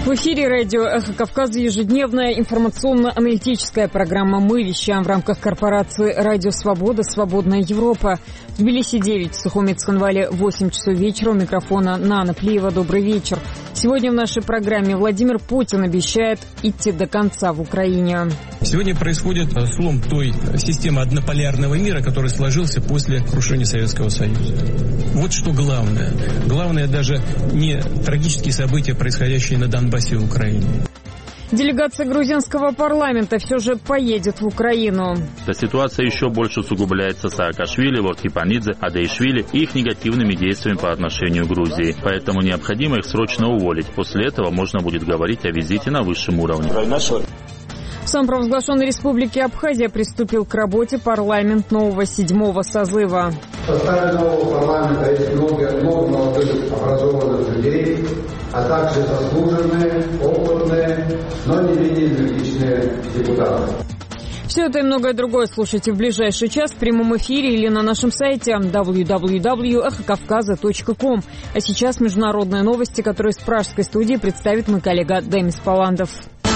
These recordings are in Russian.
В эфире радио «Эхо Кавказа» ежедневная информационно-аналитическая программа «Мы вещаем» в рамках корпорации «Радио Свобода. Свободная Европа». В Тбилиси 9, в Сухуми Цхинвале 8 часов вечера. У микрофона Нана Плиева. Добрый вечер. Сегодня в нашей программе Владимир Путин обещает идти до конца в Украине. Сегодня происходит слом той системы однополярного мира, который сложился после крушения Советского Союза. Вот что главное. Главное даже не трагические события, происходящие на Донбассе и Украине. Делегация грузинского парламента все же поедет в Украину. Эта ситуация еще больше усугубляется Саакашвили, Воркипанидзе, Адеишвили и их негативными действиями по отношению к Грузии. Поэтому необходимо их срочно уволить. После этого можно будет говорить о визите на высшем уровне. В самопровозглашенной республике Абхазия приступил к работе парламент нового 7-го созыва. В составе нового парламента есть много молодых образованных людей, а также заслуженные, опытные, но не менее энергичные депутаты. Все это и многое другое слушайте в ближайший час в прямом эфире или на нашем сайте www.эхокавказа.ком. А сейчас международные новости, которые с пражской студии представит мой коллега Демис Паландов.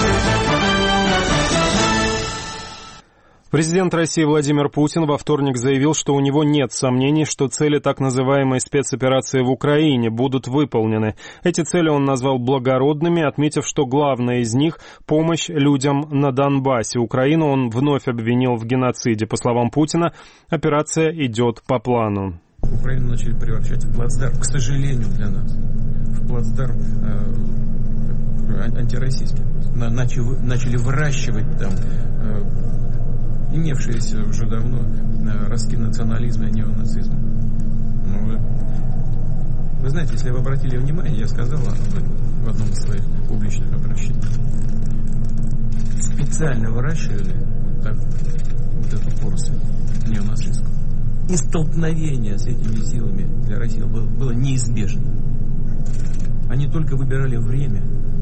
Президент России Владимир Путин во вторник заявил, что у него нет сомнений, что цели так называемой спецоперации в Украине будут выполнены. Эти цели он назвал благородными, отметив, что главная из них – помощь людям на Донбассе. Украину он вновь обвинил в геноциде. По словам Путина, операция идет по плану. Украину начали превращать в плацдарм, к сожалению для нас, в плацдарм антироссийский. Начали выращивать там имевшиеся уже давно ростки национализма и неонацизма. Вы знаете, если вы обратили внимание, я сказал в одном из своих публичных обращений, специально выращивали вот эту поросль неонацистскую. И столкновение с этими силами для России было неизбежно. Они только выбирали время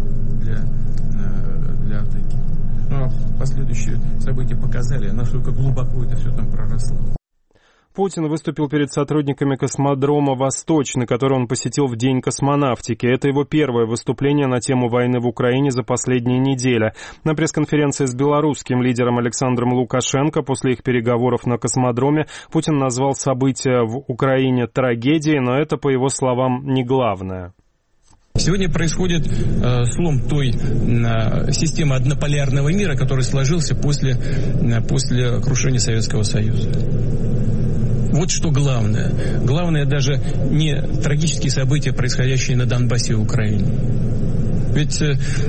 для атаки. Но последующие события показали, насколько глубоко это все там проросло. Путин выступил перед сотрудниками космодрома «Восточный», который он посетил в День космонавтики. Это его первое выступление на тему войны в Украине за последние недели. На пресс-конференции с белорусским лидером Александром Лукашенко после их переговоров на космодроме Путин назвал события в Украине трагедией, но это, по его словам, не главное. Сегодня происходит слом той системы однополярного мира, который сложился после крушения Советского Союза. Вот что главное. Главное даже не трагические события, происходящие на Донбассе и Украине. Ведь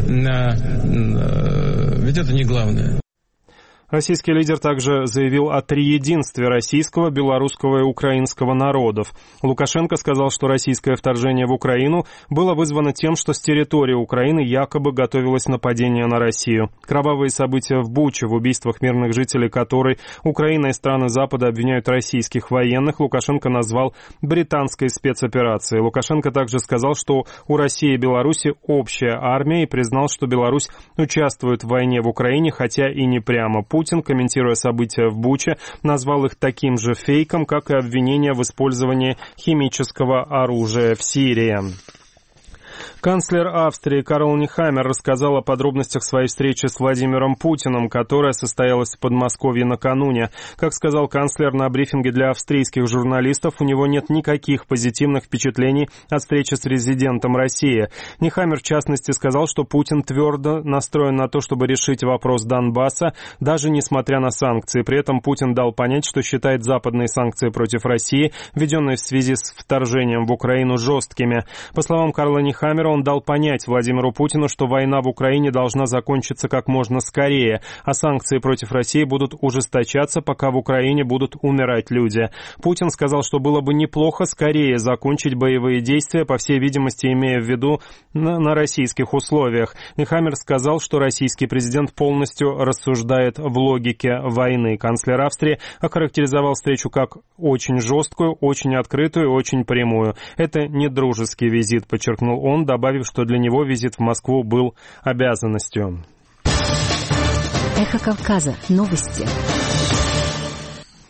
это не главное. Российский лидер также заявил о триединстве российского, белорусского и украинского народов. Лукашенко сказал, что российское вторжение в Украину было вызвано тем, что с территории Украины якобы готовилось нападение на Россию. Кровавые события в Буче, в убийствах мирных жителей которой Украина и страны Запада обвиняют российских военных, Лукашенко назвал британской спецоперацией. Лукашенко также сказал, что у России и Беларуси общая армия и признал, что Беларусь участвует в войне в Украине, хотя и не прямо. Путин, комментируя события в Буче, назвал их таким же фейком, как и обвинение в использовании химического оружия в Сирии. Канцлер Австрии Карл Нехаммер рассказал о подробностях своей встречи с Владимиром Путиным, которая состоялась в Подмосковье накануне. Как сказал канцлер на брифинге для австрийских журналистов, у него нет никаких позитивных впечатлений от встречи с президентом России. Нехаммер, в частности, сказал, что Путин твердо настроен на то, чтобы решить вопрос Донбасса, даже несмотря на санкции. При этом Путин дал понять, что считает западные санкции против России, введенные в связи с вторжением в Украину, жесткими. По словам Карла Нехаммера, он дал понять Владимиру Путину, что война в Украине должна закончиться как можно скорее, а санкции против России будут ужесточаться, пока в Украине будут умирать люди. Путин сказал, что было бы неплохо скорее закончить боевые действия, по всей видимости, имея в виду на российских условиях. Нехаммер сказал, что российский президент полностью рассуждает в логике войны. Канцлер Австрии охарактеризовал встречу как очень жесткую, очень открытую и очень прямую. Это не дружеский визит, подчеркнул он, добавив, что для него визит в Москву был обязанностью. Эхо Кавказа. Новости.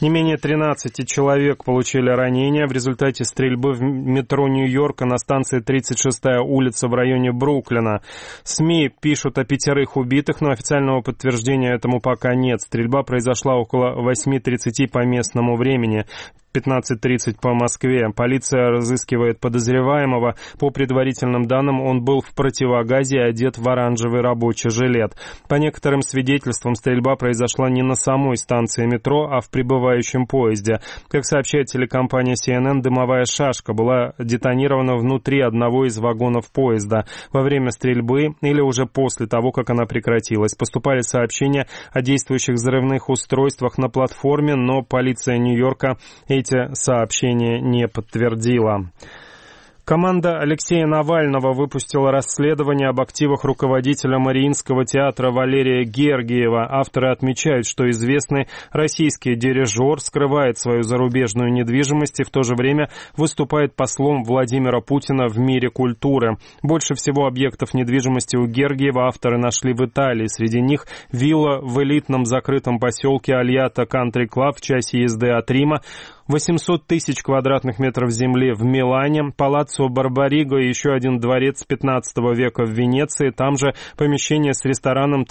Не менее 13 человек получили ранения в результате стрельбы в метро Нью-Йорка на станции 36-я улица в районе Бруклина. СМИ пишут о 5 убитых, но официального подтверждения этому пока нет. Стрельба произошла около 8:30 по местному времени. 15:30 по Москве. Полиция разыскивает подозреваемого. По предварительным данным, он был в противогазе и одет в оранжевый рабочий жилет. По некоторым свидетельствам, стрельба произошла не на самой станции метро, а в прибывающем поезде. Как сообщает телекомпания CNN, дымовая шашка была детонирована внутри одного из вагонов поезда во время стрельбы или уже после того, как она прекратилась. Поступали сообщения о действующих взрывных устройствах на платформе, но полиция Нью-Йорка эти сообщения не подтвердила. Команда Алексея Навального выпустила расследование об активах руководителя Мариинского театра Валерия Гергиева. Авторы отмечают, что известный российский дирижер скрывает свою зарубежную недвижимость и в то же время выступает послом Владимира Путина в мире культуры. Больше всего объектов недвижимости у Гергиева авторы нашли в Италии. Среди них вилла в элитном закрытом поселке Альята Кантри Клаб в часе езды от Рима, 800 тысяч квадратных метров земли в Милане, Палаццо Барбариго и еще один дворец 15 века в Венеции, там же помещение с рестораном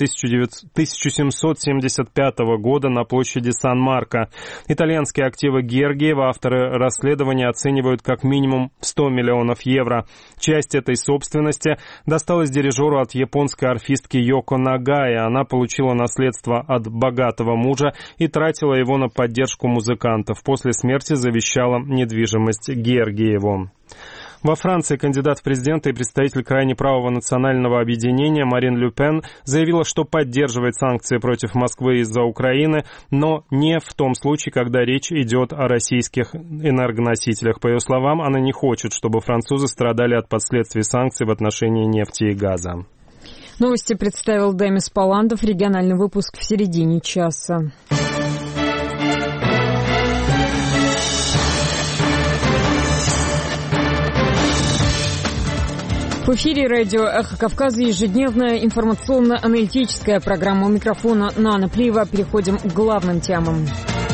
1775 года на площади Сан-Марко. Итальянские активы Гергиева авторы расследования оценивают как минимум 100 миллионов евро. Часть этой собственности досталась дирижеру от японской арфистки Йоко Нагаи. Она получила наследство от богатого мужа и тратила его на поддержку музыкантов. После смерти завещала недвижимость Гергиеву. Во Франции кандидат в президенты и представитель крайне правого национального объединения Марин Ле Пен заявила, что поддерживает санкции против Москвы из-за Украины, но не в том случае, когда речь идет о российских энергоносителях. По ее словам, она не хочет, чтобы французы страдали от последствий санкций в отношении нефти и газа. Новости представил Демис Паландов. Региональный выпуск в середине часа. В эфире радио «Эхо Кавказа» ежедневная информационно-аналитическая программа. У микрофона Нана Плиева. Переходим к главным темам.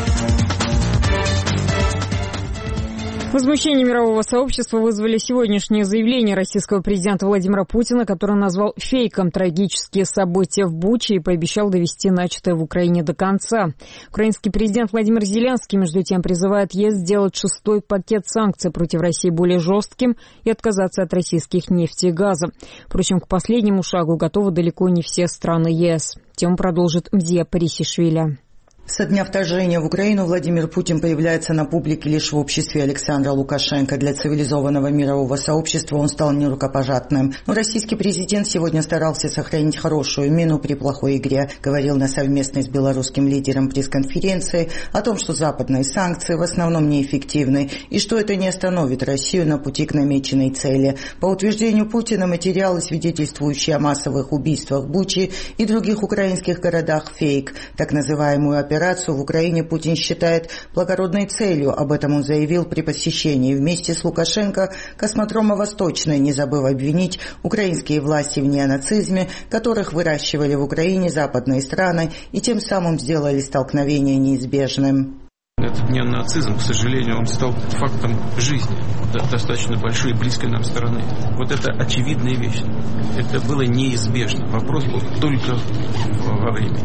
Возмущение мирового сообщества вызвали сегодняшнее заявление российского президента Владимира Путина, который назвал фейком трагические события в Буче и пообещал довести начатое в Украине до конца. Украинский президент Владимир Зеленский, между тем, призывает ЕС сделать 6-й пакет санкций против России более жестким и отказаться от российских нефти и газа. Впрочем, к последнему шагу готовы далеко не все страны ЕС. Тему продолжит Мзия Парисишвили. Со дня вторжения в Украину Владимир Путин появляется на публике лишь в обществе Александра Лукашенко. Для цивилизованного мирового сообщества он стал нерукопожатным. Но российский президент сегодня старался сохранить хорошую мину при плохой игре. Говорил на совместной с белорусским лидером пресс-конференции о том, что западные санкции в основном неэффективны и что это не остановит Россию на пути к намеченной цели. По утверждению Путина, материалы, свидетельствующие о массовых убийствах в Буче и других украинских городах, фейк. Так называемую операцию в Украине Путин считает благородной целью. Об этом он заявил при посещении вместе с Лукашенко космодрома «Восточный», не забыв обвинить украинские власти в неонацизме, которых выращивали в Украине западные страны и тем самым сделали столкновение неизбежным. Этот неонацизм, к сожалению, он стал фактом жизни достаточно большой и близкой нам стороны. Вот это очевидная вещь. Это было неизбежно. Вопрос был только во времени.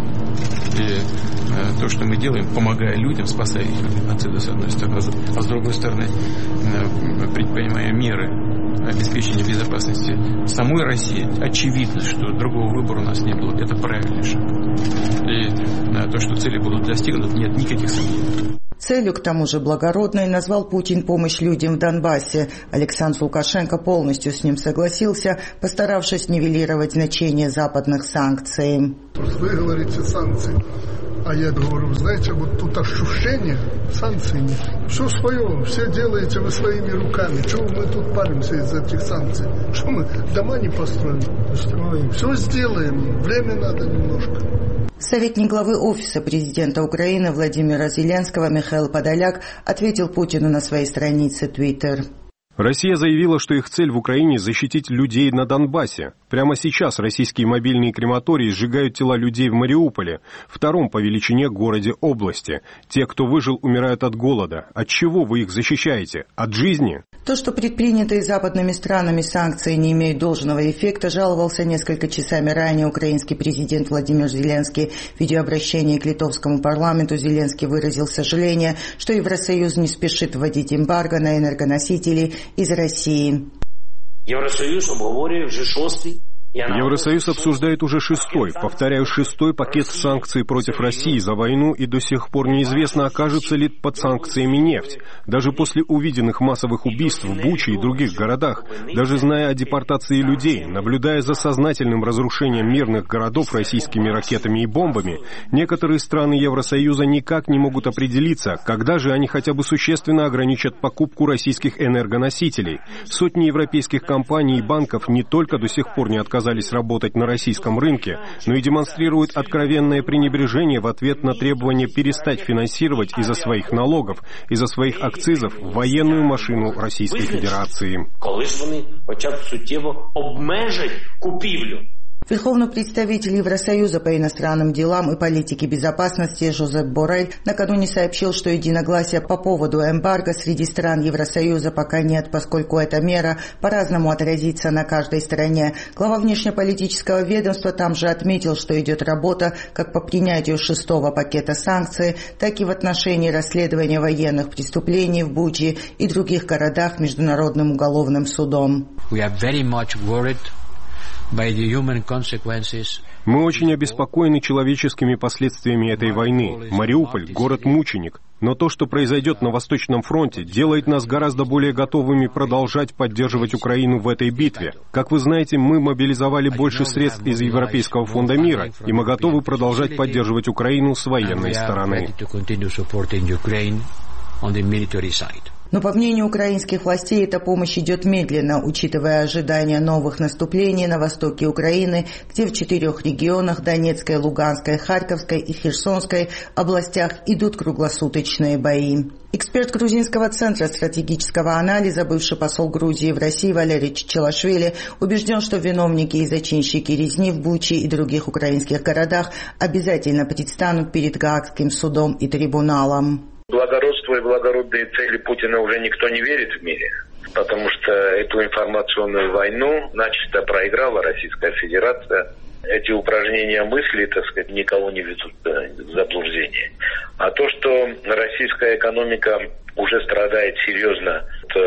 И то, что мы делаем, помогая людям, спасая их от нацида, с одной стороны, а с другой стороны, предпринимая меры обеспечения безопасности самой России, очевидно, что другого выбора у нас не было. Это правильный шаг. И то, что цели будут достигнуты, нет никаких сомнений. Целью, к тому же благородной, назвал Путин помощь людям в Донбассе. Александр Лукашенко полностью с ним согласился, постаравшись нивелировать значение западных санкций. Вы говорите санкции, а я говорю, знаете, вот тут ощущение санкций нет. Все свое, все делаете вы своими руками. Чего мы тут паримся из этих санкций? Что мы дома не построим? Построим. Все сделаем, время надо немножко. Советник главы Офиса президента Украины Владимира Зеленского Михаил Подоляк ответил Путину на своей странице Twitter. Россия заявила, что их цель в Украине – защитить людей на Донбассе. Прямо сейчас российские мобильные крематории сжигают тела людей в Мариуполе, втором по величине городе области. Те, кто выжил, умирают от голода. От чего вы их защищаете? От жизни? То, что предпринятые западными странами санкции не имеют должного эффекта, жаловался несколько часами ранее украинский президент Владимир Зеленский. В видеообращении к литовскому парламенту Зеленский выразил сожаление, что Евросоюз не спешит вводить эмбарго на энергоносители из России. Евросоюз обговорює вже шостий. Евросоюз обсуждает уже шестой пакет санкций против России за войну, и до сих пор неизвестно, окажется ли под санкциями нефть. Даже после увиденных массовых убийств в Буче и других городах, даже зная о депортации людей, наблюдая за сознательным разрушением мирных городов российскими ракетами и бомбами, некоторые страны Евросоюза никак не могут определиться, когда же они хотя бы существенно ограничат покупку российских энергоносителей. Сотни европейских компаний и банков не только до сих пор не отказались работать на российском рынке, но и демонстрируют откровенное пренебрежение в ответ на требование перестать финансировать из-за своих налогов, из-за своих акцизов военную машину Российской Федерации. Верховный представитель Евросоюза по иностранным делам и политике безопасности Жозеп Боррель накануне сообщил, что единогласия по поводу эмбарго среди стран Евросоюза пока нет, поскольку эта мера по-разному отразится на каждой стране. Глава внешнеполитического ведомства там же отметил, что идет работа как по принятию шестого пакета санкций, так и в отношении расследования военных преступлений в Буче и других городах Международным уголовным судом. Мы очень обеспокоены человеческими последствиями этой войны. Мариуполь – город-мученик. Но то, что произойдет на Восточном фронте, делает нас гораздо более готовыми продолжать поддерживать Украину в этой битве. Как вы знаете, мы мобилизовали больше средств из Европейского фонда мира, и мы готовы продолжать поддерживать Украину с военной стороны. Но, по мнению украинских властей, эта помощь идет медленно, учитывая ожидания новых наступлений на востоке Украины, где в 4 регионах – Донецкой, Луганской, Харьковской и Херсонской областях – идут круглосуточные бои. Эксперт Грузинского центра стратегического анализа, бывший посол Грузии в России Валерий Чичилашвили, убежден, что виновники и зачинщики резни в Буче и других украинских городах обязательно предстанут перед Гаагским судом и трибуналом. Благородство и благородные цели Путина уже никто не верит в мире, потому что эту информационную войну начисто проиграла Российская Федерация. Эти упражнения мысли, так сказать, никого не ведут в заблуждение. А то, что российская экономика уже страдает серьезно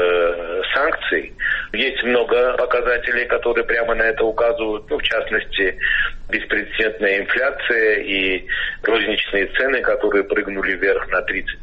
от санкций, есть много показателей, которые прямо на это указывают. В частности, беспрецедентная инфляция и розничные цены, которые прыгнули вверх на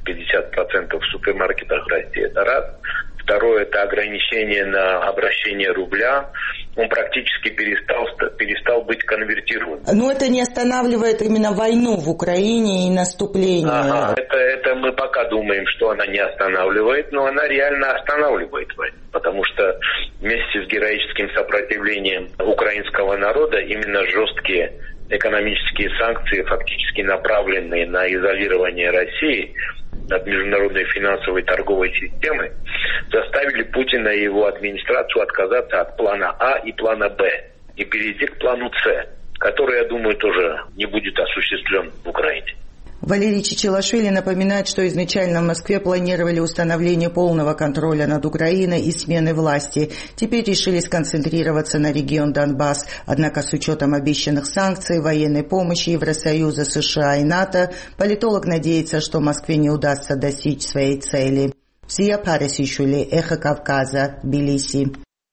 30-50% в супермаркетах России. Это раз. Второе – это ограничение на обращение рубля. Он практически перестал быть конвертируем. Но это не останавливает именно войну в Украине и наступление. Ага, это мы пока думаем, что она не останавливает, но она реально останавливает войну. Потому что вместе с героическим сопротивлением украинского народа именно жесткие экономические санкции, фактически направленные на изолирование России от международной финансовой торговой системы, заставили Путина и его администрацию отказаться от плана А и плана Б и перейти к плану С, который, я думаю, тоже не будет осуществлен в Украине. Валерий Чичилашвили напоминает, что изначально в Москве планировали установление полного контроля над Украиной и смены власти. Теперь решили сконцентрироваться на регион Донбасс. Однако с учетом обещанных санкций, военной помощи Евросоюза, США и НАТО, политолог надеется, что Москве не удастся достичь своей цели. Сия Парисишвили, Эхо Кавказа, Тбилиси.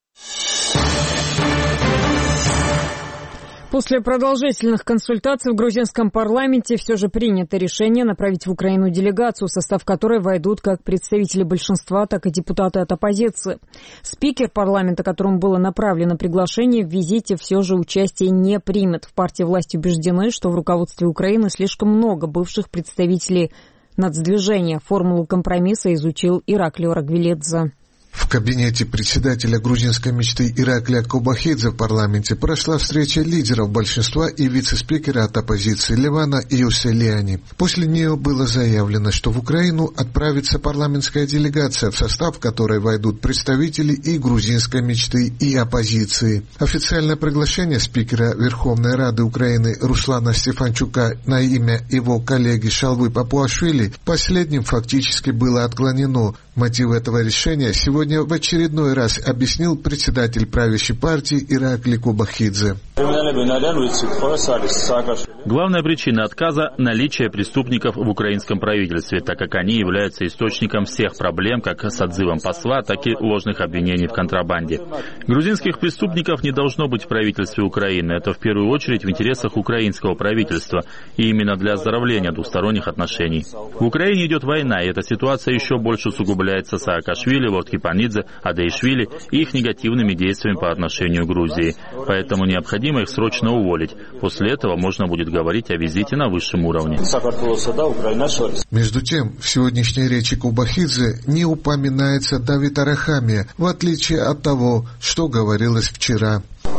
После продолжительных консультаций в грузинском парламенте все же принято решение направить в Украину делегацию, в состав которой войдут как представители большинства, так и депутаты от оппозиции. Спикер парламента, которому было направлено приглашение, в визите все же участие не примет. В партии власти убеждены, что в руководстве Украины слишком много бывших представителей нацдвижения. Формулу компромисса изучил Ираклио Рагвиледзе. В кабинете председателя грузинской мечты Ираклия Кобахидзе в парламенте прошла встреча лидеров большинства и вице-спикера от оппозиции Левана Иусселиани. После нее было заявлено, что в Украину отправится парламентская делегация, в состав которой войдут представители и грузинской мечты, и оппозиции. Официальное приглашение спикера Верховной Рады Украины Руслана Стефанчука на имя его коллеги Шалвы Папуашвили последним фактически было отклонено. Мотив этого решения сегодня в очередной раз объяснил председатель правящей партии Ираклий Кобахидзе. Главная причина отказа – наличие преступников в украинском правительстве, так как они являются источником всех проблем, как с отзывом посла, так и ложных обвинений в контрабанде. Грузинских преступников не должно быть в правительстве Украины. Это в первую очередь в интересах украинского правительства, и именно для оздоровления двусторонних отношений. В Украине идет война, и эта ситуация еще больше усугубляется Саакашвили, Ворткипанидзе, Адаишвили и их негативными действиями по отношению к Грузии. Поэтому необходимо их срочно уволить. После этого можно будет говорить о визите на высшем уровне. Между тем, в сегодняшней речи Кобахидзе не упоминается Давид Арахамия, в отличие от того, что говорилось вчера.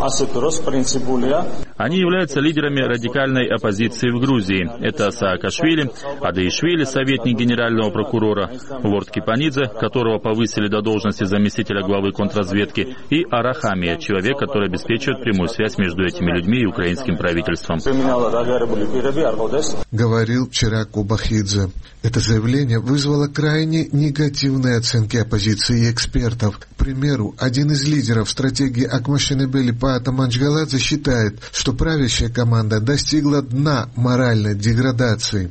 Они являются лидерами радикальной оппозиции в Грузии. Это Саакашвили, Адаишвили, советник генерального прокурора, Ворткипанидзе, которого повысили до должности заместителя главы контрразведки, и Арахамия, человек, который обеспечивает прямую связь между этими людьми и украинским правительством. Говорил вчера Кобахидзе. Это заявление вызвало крайне негативные оценки оппозиции и экспертов. К примеру, один из лидеров стратегии Акмашинебели Паата Манчгаладзе считает, что правящая команда достигла дна моральной деградации.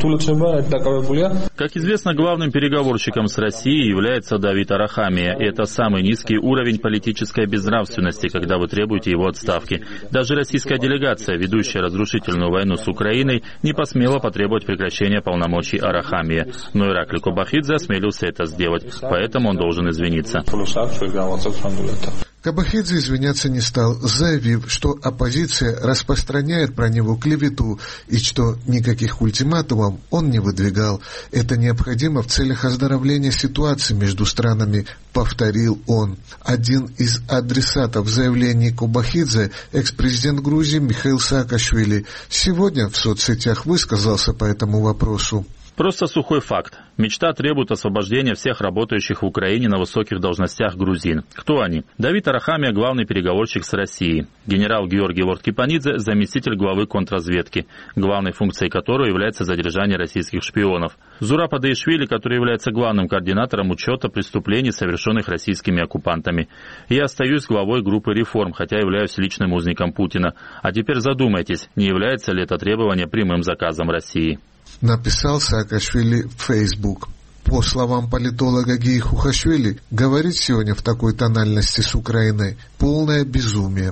Как известно, главным переговорщиком с Россией является Давид Арахамия. И это самый низкий уровень политической безнравственности, когда вы требуете его отставки. Даже российская делегация, ведущая разрушительную войну с Украиной, не посмела потребовать прекращения полномочий Арахамия. Но Ираклий Кобахидзе осмелился это сделать, поэтому он должен извиниться. Кобахидзе извиняться не стал, заявив, что оппозиция распространяет про него клевету и что никаких ультиматумов он не выдвигал. Это необходимо в целях оздоровления ситуации между странами, повторил он. Один из адресатов заявлений Кобахидзе, экс-президент Грузии Михаил Саакашвили, сегодня в соцсетях высказался по этому вопросу. Просто сухой факт. Мечта требует освобождения всех работающих в Украине на высоких должностях грузин. Кто они? Давид Арахамия – главный переговорщик с Россией. Генерал Георгий Ворткипанидзе – заместитель главы контрразведки, главной функцией которой является задержание российских шпионов. Зураб Адаишвили, который является главным координатором учета преступлений, совершенных российскими оккупантами. Я остаюсь главой группы реформ, хотя являюсь личным узником Путина. А теперь задумайтесь, не является ли это требование прямым заказом России? Написал Саакашвили в Facebook. По словам политолога Гии Хухашвили, говорить сегодня в такой тональности с Украиной – полное безумие.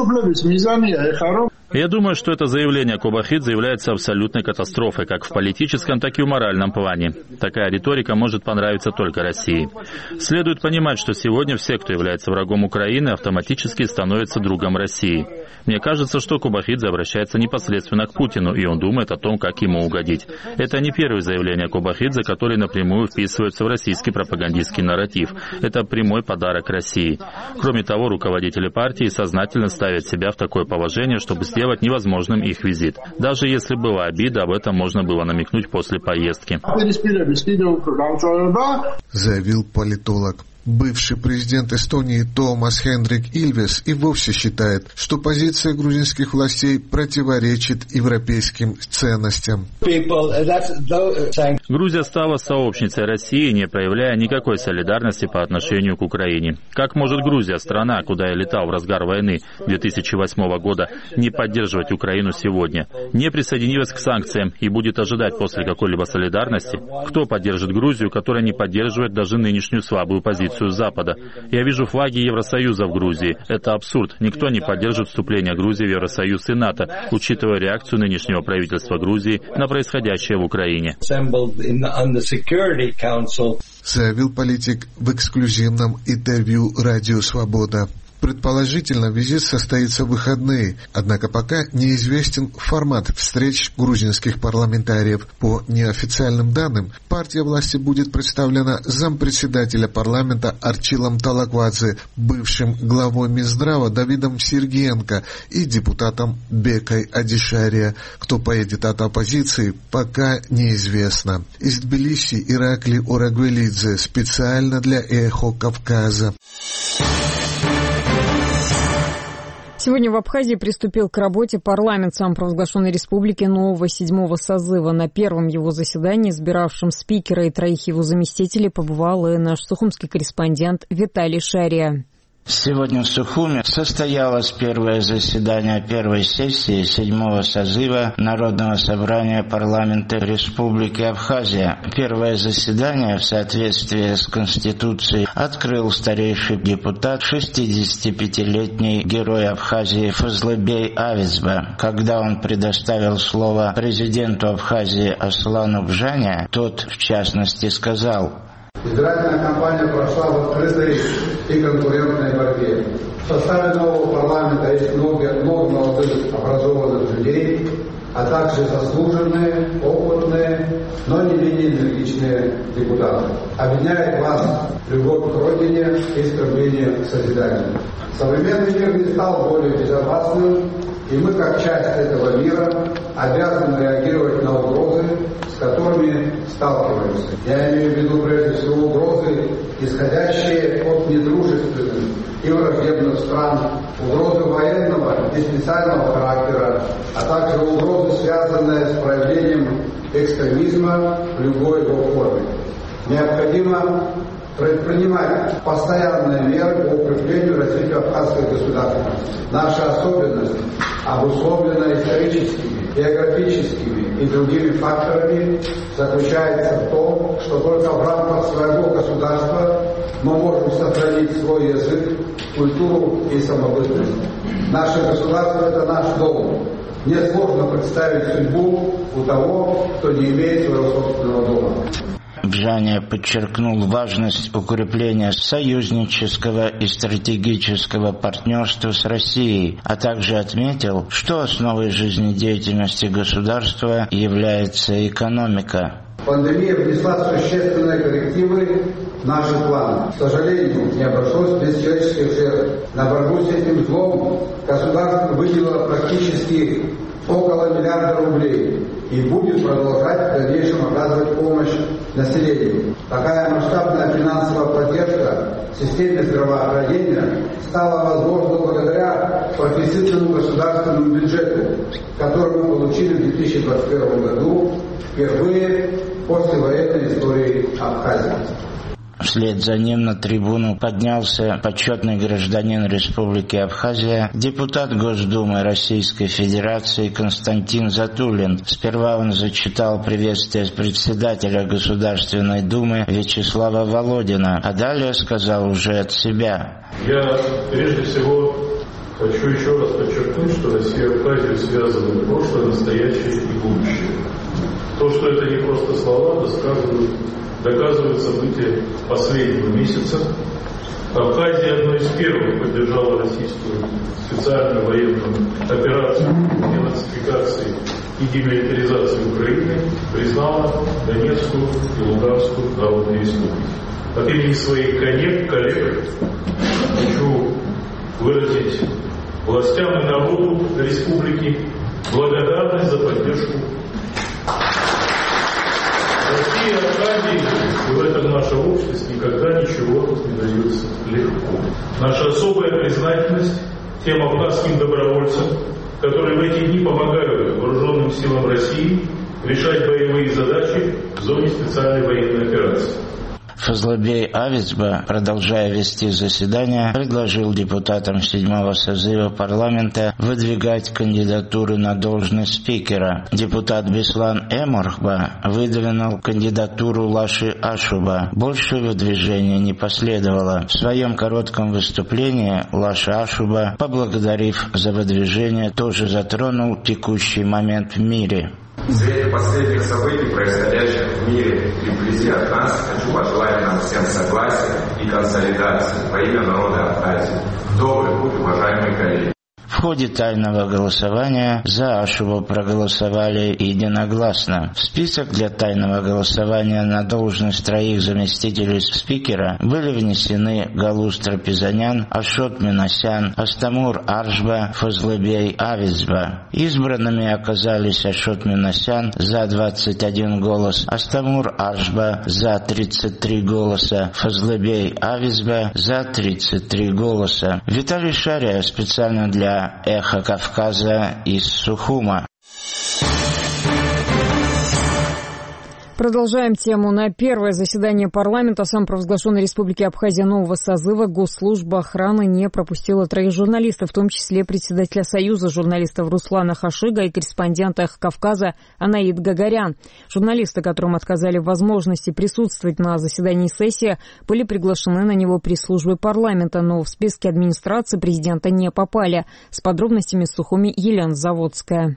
Я думаю, что это заявление Кобахидзе является абсолютной катастрофой, как в политическом, так и в моральном плане. Такая риторика может понравиться только России. Следует понимать, что сегодня все, кто является врагом Украины, автоматически становятся другом России. Мне кажется, что Кобахидзе обращается непосредственно к Путину, и он думает о том, как ему угодить. Это не первое заявление Кобахидзе, которое напрямую вписывается в российский пропагандистский нарратив. Это прямой подарок России. Кроме того, руководители партии сознательно ставят себя в такое положение, чтобы сделать невозможным их визит. Даже если была обида, об этом можно было намекнуть после поездки. Заявил политолог. Бывший президент Эстонии Томас Хендрик Ильвес и вовсе считает, что позиция грузинских властей противоречит европейским ценностям. Грузия стала сообщницей России, не проявляя никакой солидарности по отношению к Украине. Как может Грузия, страна, куда я летал в разгар войны 2008 года, не поддерживать Украину сегодня? Не присоединилась к санкциям и будет ожидать после какой-либо солидарности? Кто поддержит Грузию, которая не поддерживает даже нынешнюю слабую позицию Запада? Я вижу флаги Евросоюза в Грузии. Это абсурд. Никто не поддержит вступление Грузии в Евросоюз и НАТО, учитывая реакцию нынешнего правительства Грузии на происходящее в Украине. Заявил политик в эксклюзивном интервью «Радио Свобода». Предположительно, визит состоится в выходные, однако пока неизвестен формат встреч грузинских парламентариев. По неофициальным данным, партия власти будет представлена зампредседателя парламента Арчилом Талаквадзе, бывшим главой Минздрава Давидом Сергеенко и депутатом Бекой Адишария. Кто поедет от оппозиции, пока неизвестно. Из Тбилиси Иракли Орагвелидзе специально для «Эхо Кавказа». Сегодня в Абхазии приступил к работе парламент самопровозглашенной республики нового 7-го созыва. На первом его заседании, избиравшем спикера и 3 его заместителей, побывал и наш сухумский корреспондент Виталий Шария. Сегодня в Сухуме состоялось первое заседание первой сессии 7-го созыва Народного собрания парламента Республики Абхазия. Первое заседание в соответствии с Конституцией открыл старейший депутат, 65-летний герой Абхазии Фазлыбей Авицба. Когда он предоставил слово президенту Абхазии Аслану Бжане, тот, в частности, сказал: избирательная кампания прошла в открытой и конкурентной борьбе. В составе нового парламента есть много молодых образованных людей, а также заслуженные, опытные, но не менее энергичные депутаты. Объединяет вас любовь к родине и стремление к созиданию. Современный мир не стал более безопасным, и мы, как часть этого мира, обязаны реагировать на угрозы, с которыми сталкиваемся. Я имею в виду прежде всего угрозы, исходящие от недружественных и враждебных стран, угрозы военного и специального характера, а также угрозы, связанные с проявлением экстремизма в любой его форме. Необходимо предпринимать постоянные меры по укреплению развития абхазской государственности. Наша особенность обусловлена историческими, географическими и другими факторами, заключается в том, что только в рамках своего государства мы можем сохранить свой язык, культуру и самобытность. Наше государство – это наш дом. Мне сложно представить судьбу у того, кто не имеет своего собственного дома. Бжане подчеркнул важность укрепления союзнического и стратегического партнерства с Россией, а также отметил, что основой жизнедеятельности государства является экономика. Пандемия внесла существенные коррективы в наши планы. К сожалению, не обошлось без человеческих жертв. На борьбу с этим злом государство выделило практически около миллиарда рублей и будет продолжать в дальнейшем оказывать помощь населению. Такая масштабная финансовая поддержка системе здравоохранения стала возможна благодаря профицитному государственному бюджету, который мы получили в 2021 году впервые после военной истории Абхазии. Вслед за ним на трибуну поднялся почетный гражданин Республики Абхазия, депутат Госдумы Российской Федерации Константин Затулин. Сперва он зачитал приветствие председателя Государственной Думы Вячеслава Володина, а далее сказал уже от себя. Я прежде всего хочу еще раз подчеркнуть, что Россия и Абхазия связаны прошлое, настоящее и будущее. То, что это не просто слова, доказывают события последнего месяца. Абхазия одной из первых поддержала российскую специальную военную операцию денацификации и демилитаризации Украины, признала Донецкую и Луганскую народные республики. От имени своих коллег хочу выразить властям и народу республики благодарность за поддержку России и Абхазии, и в этом наша общность никогда ничего не дается легко. Наша особая признательность тем абхазским добровольцам, которые в эти дни помогают вооруженным силам России решать боевые задачи в зоне специальной военной операции. Фазлыбей Авицба, продолжая вести заседание, предложил депутатам 7-го созыва парламента выдвигать кандидатуры на должность спикера. Депутат Беслан Эморхба выдвинул кандидатуру Лаши Ашуба. Больше выдвижения не последовало. В своем коротком выступлении Лаша Ашуба, поблагодарив за выдвижение, тоже затронул текущий момент в мире. В свете последних событий, происходящих в мире и вблизи от нас, хочу пожелать нам всем согласия и консолидации во имя народа Абхазии. Добрый путь, уважаемые коллеги. В ходе тайного голосования за Ашеву проголосовали единогласно. В список для тайного голосования на должность 3 заместителей спикера были внесены Галуз Трапезанян, Ашот Минасян, Астамур Аршба, Фазлыбей Авизба. Избранными оказались Ашот Минасян за 21 голос, Астамур Аршба за 33 голоса, Фазлыбей Авизба за 33 голоса. Виталий Шария специально для «Эхо Кавказа» из Сухума. Продолжаем тему. На первое заседание парламента самопровозглашенной Республики Абхазия нового созыва Госслужба охраны не пропустила 3 журналистов, в том числе председателя Союза журналистов Руслана Хашига и корреспондента «Эхо Кавказа» Анаид Гагарян. Журналисты, которым отказали в возможности присутствовать на заседании сессии, были приглашены на него пресс-службой парламента, но в списке администрации президента не попали. С подробностями в Сухуми Елена Заводская.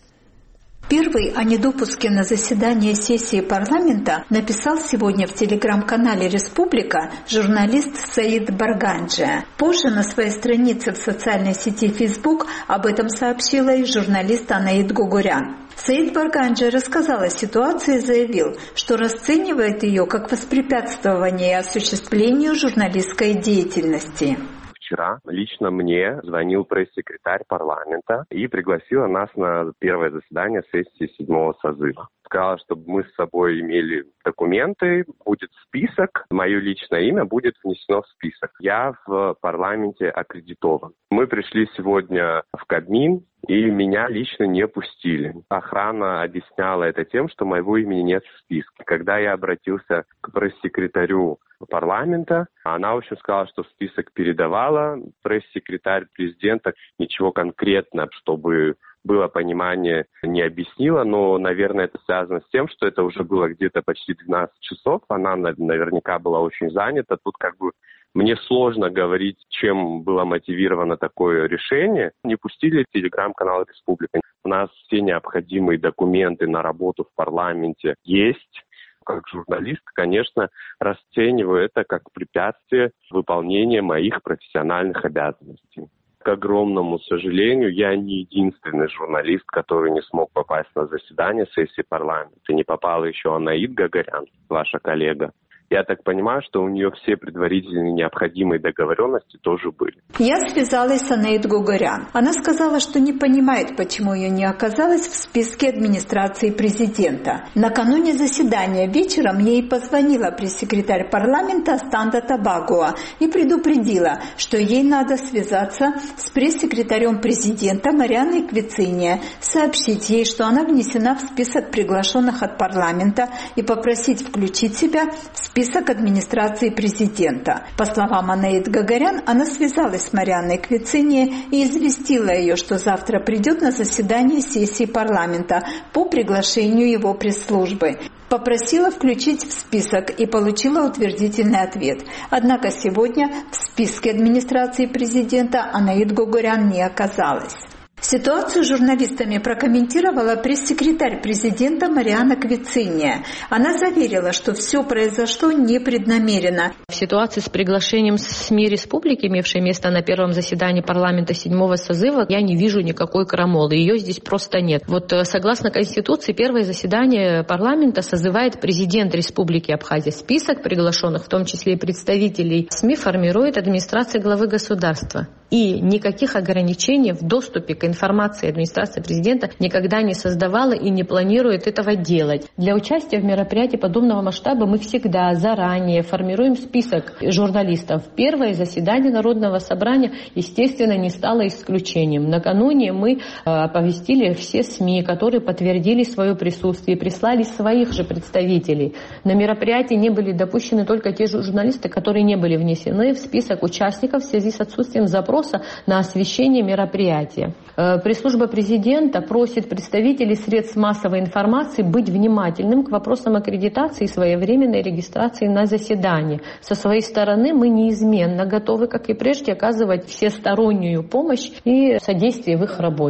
Первый о недопуске на заседание сессии парламента написал сегодня в телеграм-канале «Республика» журналист Саид Барганджи. Позже на своей странице в социальной сети Facebook об этом сообщила и журналист Анаид Гогурян. Саид Барганджи рассказал о ситуации и заявил, что расценивает ее как воспрепятствование осуществлению журналистской деятельности. Вчера лично мне звонил пресс-секретарь парламента и пригласила нас на первое заседание сессии 7-го созыва. Сказала, чтобы мы с собой имели документы, будет список, мое личное имя будет внесено в список. Я в парламенте аккредитован. Мы пришли сегодня в Кабмин, и меня лично не пустили. Охрана объясняла это тем, что моего имени нет в списке. Когда я обратился к пресс-секретарю парламента, она, в общем, сказала, что список передавала. Пресс-секретарь президента ничего конкретно, чтобы было понимание, не объяснила, но, наверное, это связано с тем, что это уже было где-то почти 12 часов. Она наверняка была очень занята. Тут мне сложно говорить, чем было мотивировано такое решение. Не пустили телеграм-канал «Республика». У нас все необходимые документы на работу в парламенте есть. Как журналист, конечно, расцениваю это как препятствие выполнения моих профессиональных обязанностей. К огромному сожалению, я не единственный журналист, который не смог попасть на заседание сессии парламента. Не попала еще Анаид Гагарян, ваша коллега. Я так понимаю, что у нее все предварительные необходимые договоренности тоже были. Я связалась с Анаид Гагарян. Она сказала, что не понимает, почему ее не оказалось в списке администрации президента. Накануне заседания вечером ей позвонила пресс-секретарь парламента Станда Табагуа и предупредила, что ей надо связаться с пресс-секретарем президента Марианной Квициния, сообщить ей, что она внесена в список приглашенных от парламента и попросить включить себя в список администрации президента. По словам Анаид Гагарян, она связалась с Марианной Квицинией и известила ее, что завтра придет на заседание сессии парламента по приглашению его пресс-службы. Попросила включить в список и получила утвердительный ответ. Однако сегодня в списке администрации президента Анаид Гагарян не оказалась. Ситуацию с журналистами прокомментировала пресс-секретарь президента Марианна Квициния. Она заверила, что все произошло непреднамеренно. В ситуации с приглашением СМИ республики, имевшей место на первом заседании парламента 7-го созыва, я не вижу никакой крамолы. Ее здесь просто нет. Согласно Конституции, первое заседание парламента созывает президент Республики Абхазия. Список приглашенных, в том числе и представителей СМИ, формирует администрация главы государства. И никаких ограничений в доступе к информации администрации президента никогда не создавала и не планирует этого делать. Для участия в мероприятии подобного масштаба мы всегда заранее формируем список журналистов. Первое заседание Народного собрания, естественно, не стало исключением. Накануне мы оповестили все СМИ, которые подтвердили свое присутствие, прислали своих же представителей. На мероприятии не были допущены только те журналисты, которые не были внесены в список участников в связи с отсутствием запроса на освещение мероприятия. Пресс-служба президента просит представителей средств массовой информации быть внимательным к вопросам аккредитации и своевременной регистрации на заседании. Со своей стороны мы неизменно готовы, как и прежде, оказывать всестороннюю помощь и содействие в их работе.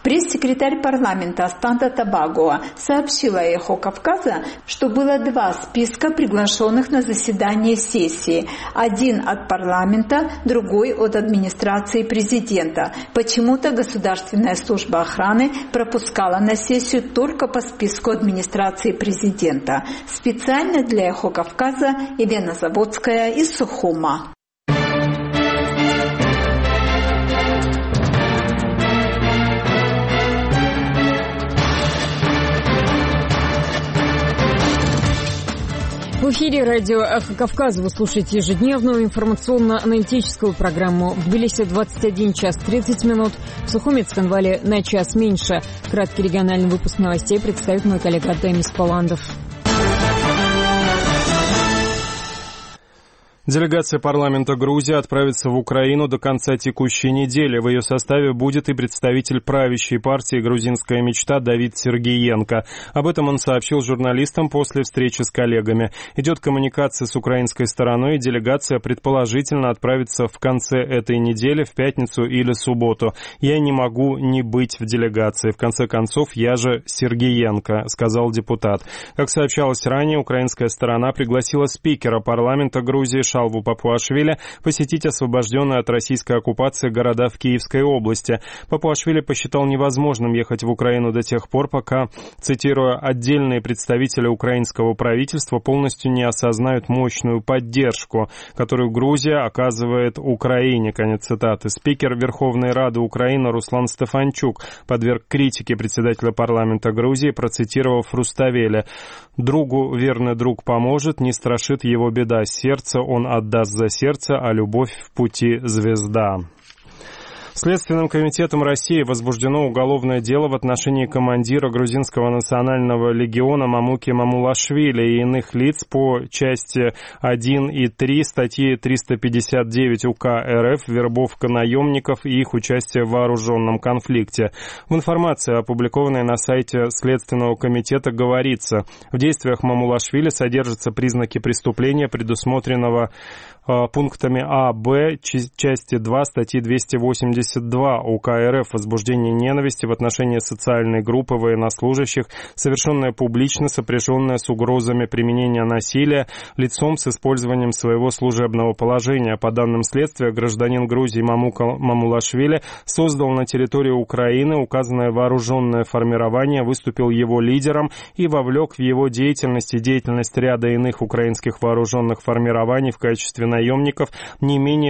Пресс-секретарь парламента Астанда Тобаго сообщила «Эхо Кавказа», что было 2 списка приглашенных на заседание сессии. Один от парламента, другой от администрации президента. Почему-то Государственная служба охраны пропускала на сессию только по списку администрации президента. Специально для «Эхо Кавказа» Елена Заводская из Сухума. В эфире радио «Эхо Кавказа» вы слушаете ежедневную информационно-аналитическую программу. В Тбилиси 21 час 30 минут, в Сухуме и Цхинвале на час меньше. Краткий региональный выпуск новостей представит мой коллега Демис Поландов. Делегация парламента Грузии отправится в Украину до конца текущей недели. В ее составе будет и представитель правящей партии «Грузинская мечта» Давид Сергеенко. Об этом он сообщил журналистам после встречи с коллегами. Идет коммуникация с украинской стороной, и делегация предположительно отправится в конце этой недели, в пятницу или субботу. «Я не могу не быть в делегации. В конце концов, я же Сергеенко», — сказал депутат. Как сообщалось ранее, украинская сторона пригласила спикера парламента Грузии Шалву Папуашвили посетить освобожденные от российской оккупации города в Киевской области. Папуашвили посчитал невозможным ехать в Украину до тех пор, пока, цитируя, «отдельные представители украинского правительства полностью не осознают мощную поддержку, которую Грузия оказывает Украине». Конец цитаты. Спикер Верховной Рады Украины Руслан Стефанчук подверг критике председателя парламента Грузии, процитировав Руставели: «Другу верный друг поможет, не страшит его беда. Сердце он отдаст за сердце, а любовь в пути звезда». Следственным комитетом России возбуждено уголовное дело в отношении командира грузинского национального легиона Мамуки Мамулашвили и иных лиц по части 1 и 3 статьи 359 УК РФ «Вербовка наемников и их участие в вооруженном конфликте». В информации, опубликованной на сайте Следственного комитета, говорится: в действиях Мамулашвили содержатся признаки преступления, предусмотренного пунктами А, Б, части 2 статьи 282 УК РФ «Возбуждение ненависти в отношении социальной группы военнослужащих, совершенное публично, сопряженное с угрозами применения насилия лицом с использованием своего служебного положения». По данным следствия, гражданин Грузии Мамука Мамулашвили создал на территории Украины указанное вооруженное формирование, выступил его лидером и вовлек в его деятельность ряда иных украинских вооруженных формирований в качестве наемников не менее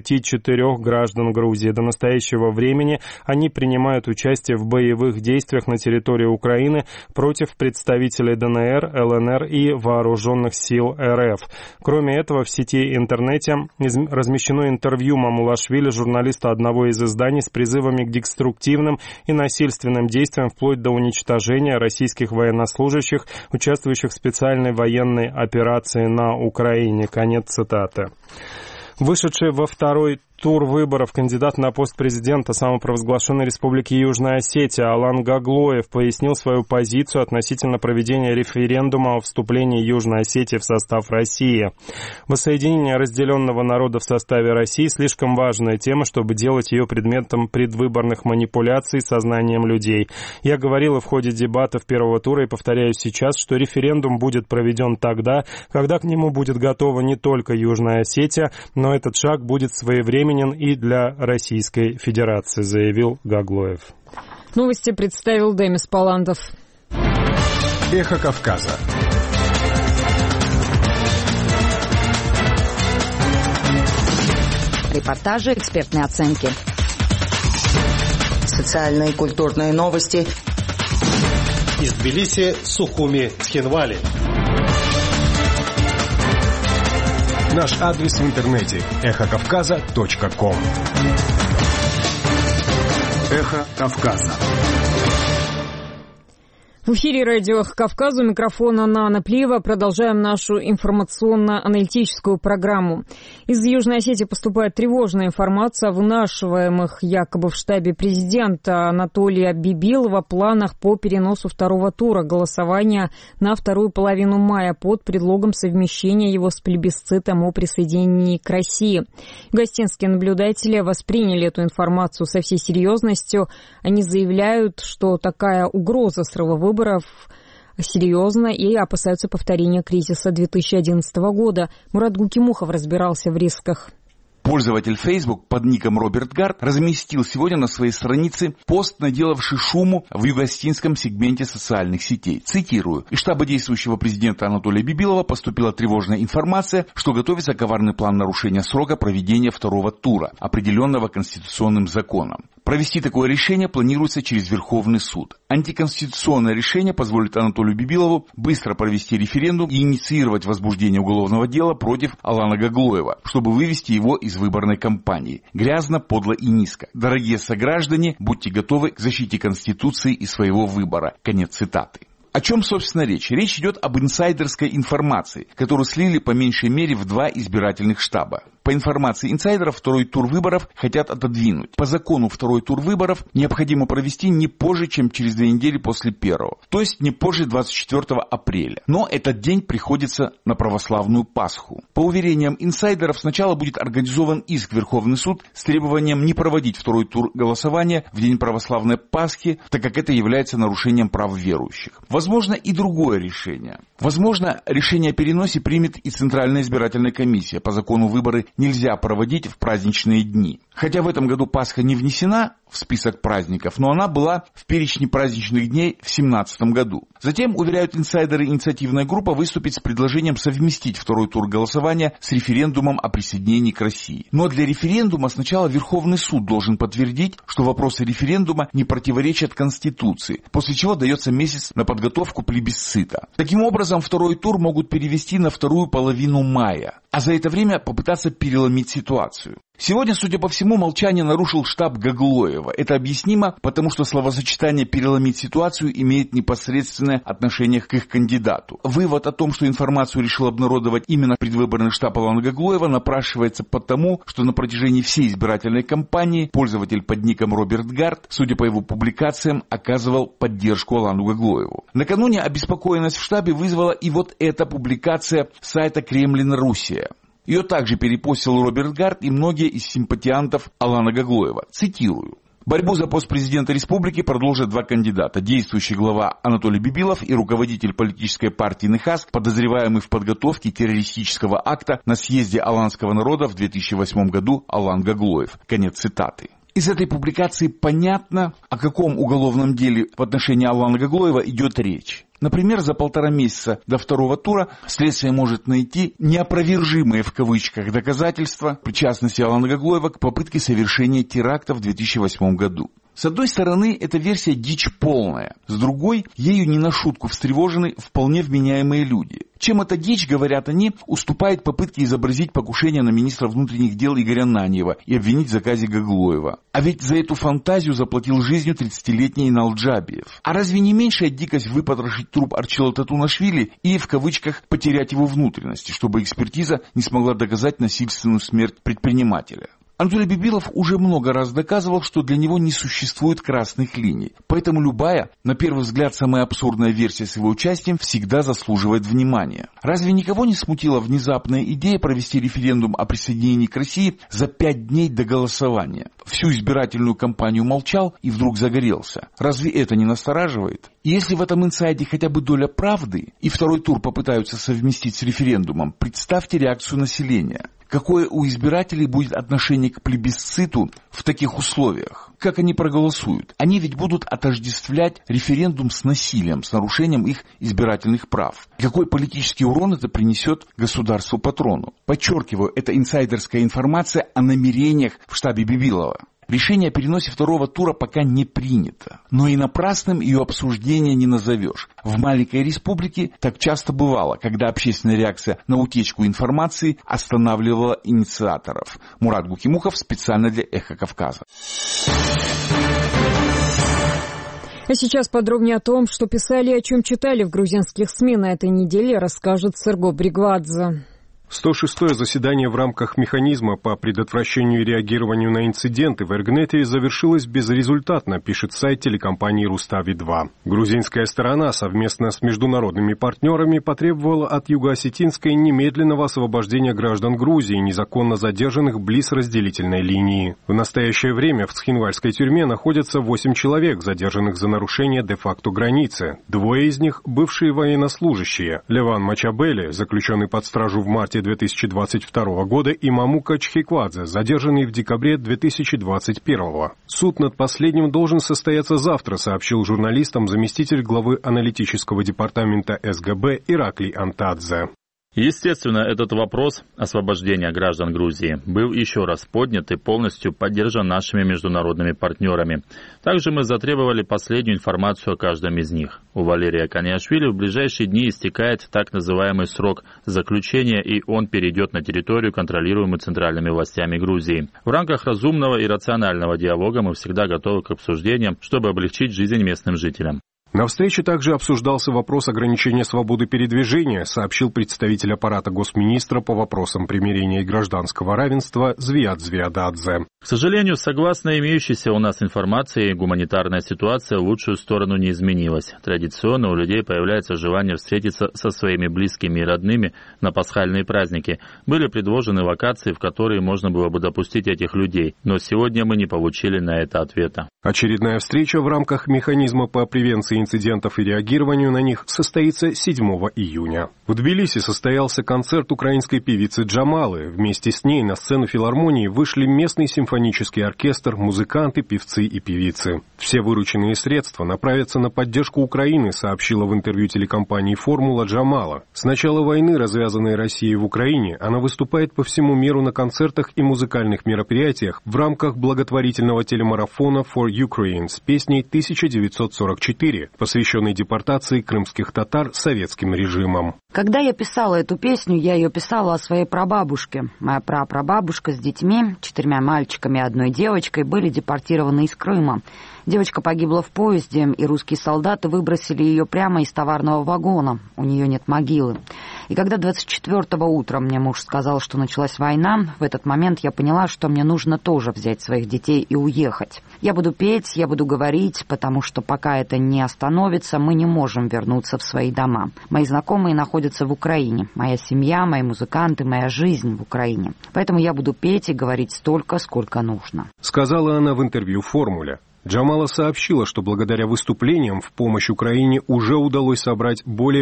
24 граждан Грузии. До настоящего времени они принимают участие в боевых действиях на территории Украины против представителей ДНР, ЛНР и вооруженных сил РФ. Кроме этого, в сети интернете размещено интервью Мамулашвили, журналиста одного из изданий, с призывами к деструктивным и насильственным действиям вплоть до уничтожения российских военнослужащих, участвующих в специальной военной операции на Украине. Конец цитаты. Вышедший во второй тур выборов кандидат на пост президента самопровозглашенной Республики Южная Осетия Алан Гаглоев пояснил свою позицию относительно проведения референдума о вступлении Южной Осетии в состав России. Воссоединение разделенного народа в составе России слишком важная тема, чтобы делать ее предметом предвыборных манипуляций сознанием людей. Я говорил в ходе дебатов первого тура и повторяю сейчас, что референдум будет проведен тогда, когда к нему будет готова не только Южная Осетия, но этот шаг будет своевременен и для Российской Федерации, заявил Гаглоев. Новости представил Демис Поландов. Эхо Кавказа. Репортажи, экспертные оценки. Социальные и культурные новости. Из Тбилиси, Сухуми, Цхинвали. Наш адрес в интернете эхокавказа.ком. Эхо Кавказа. В эфире радио «Кавказ», у микрофона Нана Плиева. Продолжаем нашу информационно-аналитическую программу. Из Южной Осетии поступает тревожная информация о вынашиваемых якобы в штабе президента Анатолия Бибилова планах по переносу второго тура голосования на вторую половину мая под предлогом совмещения его с плебисцитом о присоединении к России. Гостинские наблюдатели восприняли эту информацию со всей серьезностью. Они заявляют, что такая угроза срыва выборов серьезно и опасаются повторения кризиса 2011 года. Мурат Гукимухов разбирался в рисках. Пользователь Facebook под ником Роберт Гард разместил сегодня на своей странице пост, наделавший шуму в югостинском сегменте социальных сетей. Цитирую. Из штаба действующего президента Анатолия Бибилова поступила тревожная информация, что готовится коварный план нарушения срока проведения второго тура, определенного конституционным законом. Провести такое решение планируется через Верховный суд. Антиконституционное решение позволит Анатолию Бибилову быстро провести референдум и инициировать возбуждение уголовного дела против Алана Гаглоева, чтобы вывести его из выборной кампании. Грязно, подло и низко. Дорогие сограждане, будьте готовы к защите Конституции и своего выбора. Конец цитаты. О чем, собственно, речь? Речь идет об инсайдерской информации, которую слили по меньшей мере в 2 избирательных штаба. По информации инсайдеров, второй тур выборов хотят отодвинуть. По закону второй тур выборов необходимо провести не позже, чем через 2 недели после первого. То есть не позже 24 апреля. Но этот день приходится на православную Пасху. По уверениям инсайдеров, сначала будет организован иск в Верховный суд с требованием не проводить второй тур голосования в день православной Пасхи, так как это является нарушением прав верующих. Возможно и другое решение. Возможно, решение о переносе примет и Центральная избирательная комиссия. По закону выборы нельзя проводить в праздничные дни. Хотя в этом году Пасха не внесена в список праздников, но она была в перечне праздничных дней в 2017 году. Затем, уверяют инсайдеры, инициативная группа выступит с предложением совместить второй тур голосования с референдумом о присоединении к России. Но для референдума сначала Верховный суд должен подтвердить, что вопросы референдума не противоречат Конституции, после чего дается месяц на подготовку плебисцита. Таким образом, второй тур могут перевести на вторую половину мая, а за это время попытаться переломить ситуацию. Сегодня, судя по всему, молчание нарушил штаб Гаглоева. Это объяснимо, потому что словосочетание «переломить ситуацию» имеет непосредственное отношение к их кандидату. Вывод о том, что информацию решил обнародовать именно предвыборный штаб Алана Гаглоева, напрашивается потому, что на протяжении всей избирательной кампании пользователь под ником Роберт Гард, судя по его публикациям, оказывал поддержку Алану Гаглоеву. Накануне обеспокоенность в штабе вызвала и вот эта публикация сайта Кремлина-Руссия. Ее также перепостил Роберт Гард и многие из симпатиантов Алана Гаглоева. Цитирую. Борьбу за пост президента республики продолжат 2 кандидата. Действующий глава Анатолий Бибилов и руководитель политической партии НХАС, подозреваемый в подготовке террористического акта на съезде аланского народа в 2008 году Алан Гаглоев. Конец цитаты. Из этой публикации понятно, о каком уголовном деле в отношении Алана Гаглоева идет речь. Например, за 1,5 месяца до второго тура следствие может найти неопровержимые в кавычках доказательства причастности Алана Гаглоева к попытке совершения теракта в 2008 году. С одной стороны, эта версия дичь полная. С другой, ею не на шутку встревожены вполне вменяемые люди. Чем эта дичь, говорят они, уступает попытке изобразить покушение на министра внутренних дел Игоря Наньева и обвинить в заказе Гаглоева. А ведь за эту фантазию заплатил жизнью 30-летний Инал Джабиев. А разве не меньшая дикость выпотрошить труп Арчила Татунашвили и, в кавычках, потерять его внутренности, чтобы экспертиза не смогла доказать насильственную смерть предпринимателя? Анатолий Бибилов уже много раз доказывал, что для него не существует красных линий. Поэтому любая, на первый взгляд, самая абсурдная версия с его участием всегда заслуживает внимания. Разве никого не смутила внезапная идея провести референдум о присоединении к России за 5 дней до голосования? Всю избирательную кампанию молчал и вдруг загорелся. Разве это не настораживает? И если в этом инсайде хотя бы доля правды, и второй тур попытаются совместить с референдумом, представьте реакцию населения. Какое у избирателей будет отношение к плебисциту в таких условиях? Как они проголосуют? Они ведь будут отождествлять референдум с насилием, с нарушением их избирательных прав. Какой политический урон это принесет государству-патрону? Подчеркиваю, это инсайдерская информация о намерениях в штабе Бибилова. Решение о переносе второго тура пока не принято. Но и напрасным ее обсуждение не назовешь. В маленькой республике так часто бывало, когда общественная реакция на утечку информации останавливала инициаторов. Мурат Гукимухов специально для «Эхо Кавказа». А сейчас подробнее о том, что писали и о чем читали в грузинских СМИ на этой неделе, расскажет Серго Бригвадзе. 106-е заседание в рамках механизма по предотвращению и реагированию на инциденты в Эргнете завершилось безрезультатно, пишет сайт телекомпании «Рустави-2». Грузинская сторона совместно с международными партнерами потребовала от Юго-Осетинской немедленного освобождения граждан Грузии, незаконно задержанных близ разделительной линии. В настоящее время в Цхинвальской тюрьме находятся 8 человек, задержанных за нарушение де-факто границы. 2 из них – бывшие военнослужащие. Леван Мачабели, заключенный под стражу в марте 2022 года, и Мамука Чхиквадзе, задержанный в декабре 2021. Суд над последним должен состояться завтра, сообщил журналистам заместитель главы аналитического департамента СГБ Ираклий Антадзе. Естественно, этот вопрос освобождения граждан Грузии был еще раз поднят и полностью поддержан нашими международными партнерами. Также мы затребовали последнюю информацию о каждом из них. У Валерия Каниашвили в ближайшие дни истекает так называемый срок заключения, и он перейдет на территорию, контролируемую центральными властями Грузии. В рамках разумного и рационального диалога мы всегда готовы к обсуждениям, чтобы облегчить жизнь местным жителям. На встрече также обсуждался вопрос ограничения свободы передвижения, сообщил представитель аппарата госминистра по вопросам примирения и гражданского равенства Звиад Звиададзе. К сожалению, согласно имеющейся у нас информации, гуманитарная ситуация в лучшую сторону не изменилась. Традиционно у людей появляется желание встретиться со своими близкими и родными на пасхальные праздники. Были предложены локации, в которые можно было бы допустить этих людей, но сегодня мы не получили на это ответа. Очередная встреча в рамках механизма по превенции инцидентов и реагированию на них состоится 7 июня. В Тбилиси состоялся концерт украинской певицы Джамалы. Вместе с ней на сцену филармонии вышли местный симфонический оркестр, музыканты, певцы и певицы. Все вырученные средства направятся на поддержку Украины, сообщила в интервью телекомпании «Формула» Джамала. С начала войны, развязанной Россией в Украине, она выступает по всему миру на концертах и музыкальных мероприятиях в рамках благотворительного телемарафона «For Ukraine» с песней 1944, посвященной депортации крымских татар советским режимом. Когда я писала эту песню, я ее писала о своей прабабушке. Моя прапрабабушка с детьми, 4 мальчиками и 1 девочкой, были депортированы из Крыма. Девочка погибла в поезде, и русские солдаты выбросили ее прямо из товарного вагона. У нее нет могилы. И когда 24-го утром мне муж сказал, что началась война, в этот момент я поняла, что мне нужно тоже взять своих детей и уехать. Я буду петь, я буду говорить, потому что пока это не остановится, мы не можем вернуться в свои дома. Мои знакомые находятся в Украине. Моя семья, мои музыканты, моя жизнь в Украине. Поэтому я буду петь и говорить столько, сколько нужно. Сказала она в интервью «Формуле». Джамала сообщила, что благодаря выступлениям в помощь Украине уже удалось собрать более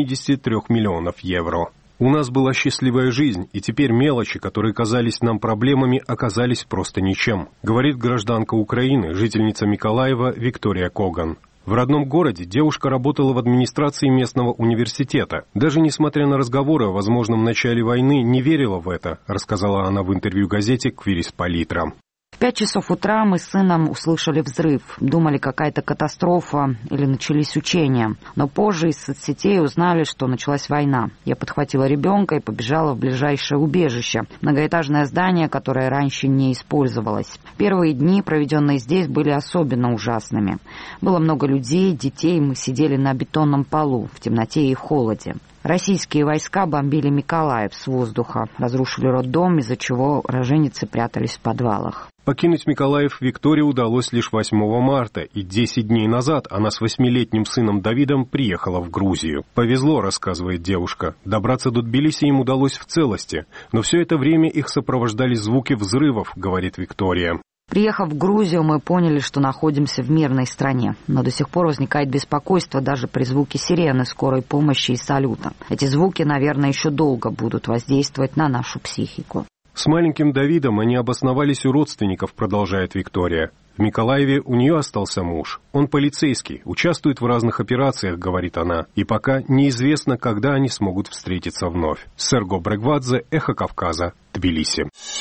83 миллионов евро. «У нас была счастливая жизнь, и теперь мелочи, которые казались нам проблемами, оказались просто ничем», говорит гражданка Украины, жительница Миколаева Виктория Коган. В родном городе девушка работала в администрации местного университета. Даже несмотря на разговоры о возможном начале войны, не верила в это, рассказала она в интервью газете «Квирис Политра». В 5 часов утра мы с сыном услышали взрыв. Думали, какая-то катастрофа или начались учения. Но позже из соцсетей узнали, что началась война. Я подхватила ребенка и побежала в ближайшее убежище. Многоэтажное здание, которое раньше не использовалось. Первые дни, проведенные здесь, были особенно ужасными. Было много людей, детей. Мы сидели на бетонном полу, в темноте и в холоде. Российские войска бомбили Миколаев с воздуха, разрушили роддом, из-за чего роженицы прятались в подвалах. Покинуть Миколаев Виктории удалось лишь 8 марта, и 10 дней назад она с 8-летним сыном Давидом приехала в Грузию. «Повезло», — рассказывает девушка. Добраться до Тбилиси им удалось в целости, но все это время их сопровождали звуки взрывов, говорит Виктория. Приехав в Грузию, мы поняли, что находимся в мирной стране, но до сих пор возникает беспокойство даже при звуке сирены, скорой помощи и салюта. Эти звуки, наверное, еще долго будут воздействовать на нашу психику. С маленьким Давидом они обосновались у родственников, продолжает Виктория. В Миколаеве у нее остался муж. Он полицейский, участвует в разных операциях, говорит она, и пока неизвестно, когда они смогут встретиться вновь. Серго Бригвадзе, Эхо Кавказа, Тбилиси.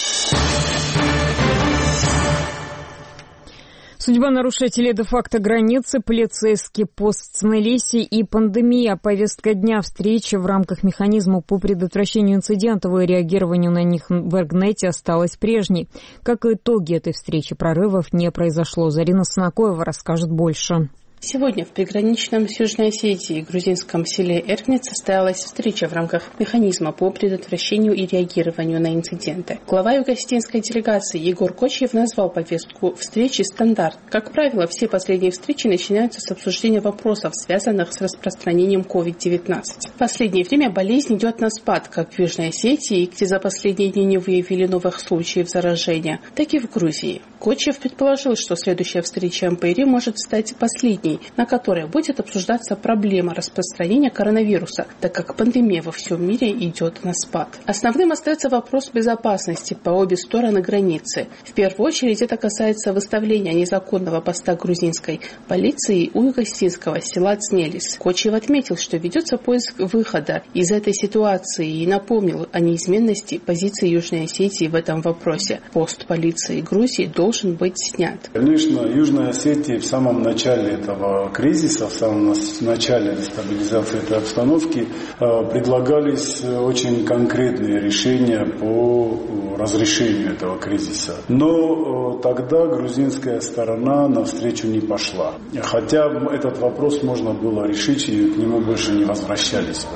Судьба нарушителей де-факто границы, полицейский пост в Тбилиси и пандемия. Повестка дня встречи в рамках механизма по предотвращению инцидентов и реагированию на них в Эргнете осталась прежней. Как и итоги этой встречи, прорывов не произошло. Зарина Санакоева расскажет больше. Сегодня в приграничном с Южной Осетией грузинском селе Эркнет состоялась встреча в рамках механизма по предотвращению и реагированию на инциденты. Глава юго-осетинской делегации Егор Кочиев назвал повестку встречи «Стандарт». Как правило, все последние встречи начинаются с обсуждения вопросов, связанных с распространением COVID-19. В последнее время болезнь идет на спад, как в Южной Осетии, где за последние дни не выявили новых случаев заражения, так и в Грузии. Кочиев предположил, что следующая встреча МПРИ может стать последней, на которой будет обсуждаться проблема распространения коронавируса, так как пандемия во всем мире идет на спад. Основным остается вопрос безопасности по обе стороны границы. В первую очередь это касается выставления незаконного поста грузинской полиции у юго-осетинского села Цнелис. Кочиев отметил, что ведется поиск выхода из этой ситуации и напомнил о неизменности позиции Южной Осетии в этом вопросе. Пост полиции Грузии должен быть снят. Конечно, Южной Осетии в самом начале этого кризиса, в самом начале стабилизации этой обстановки предлагались очень конкретные решения по разрешению этого кризиса. Но тогда грузинская сторона навстречу не пошла. Хотя этот вопрос можно было решить и к нему больше не возвращались.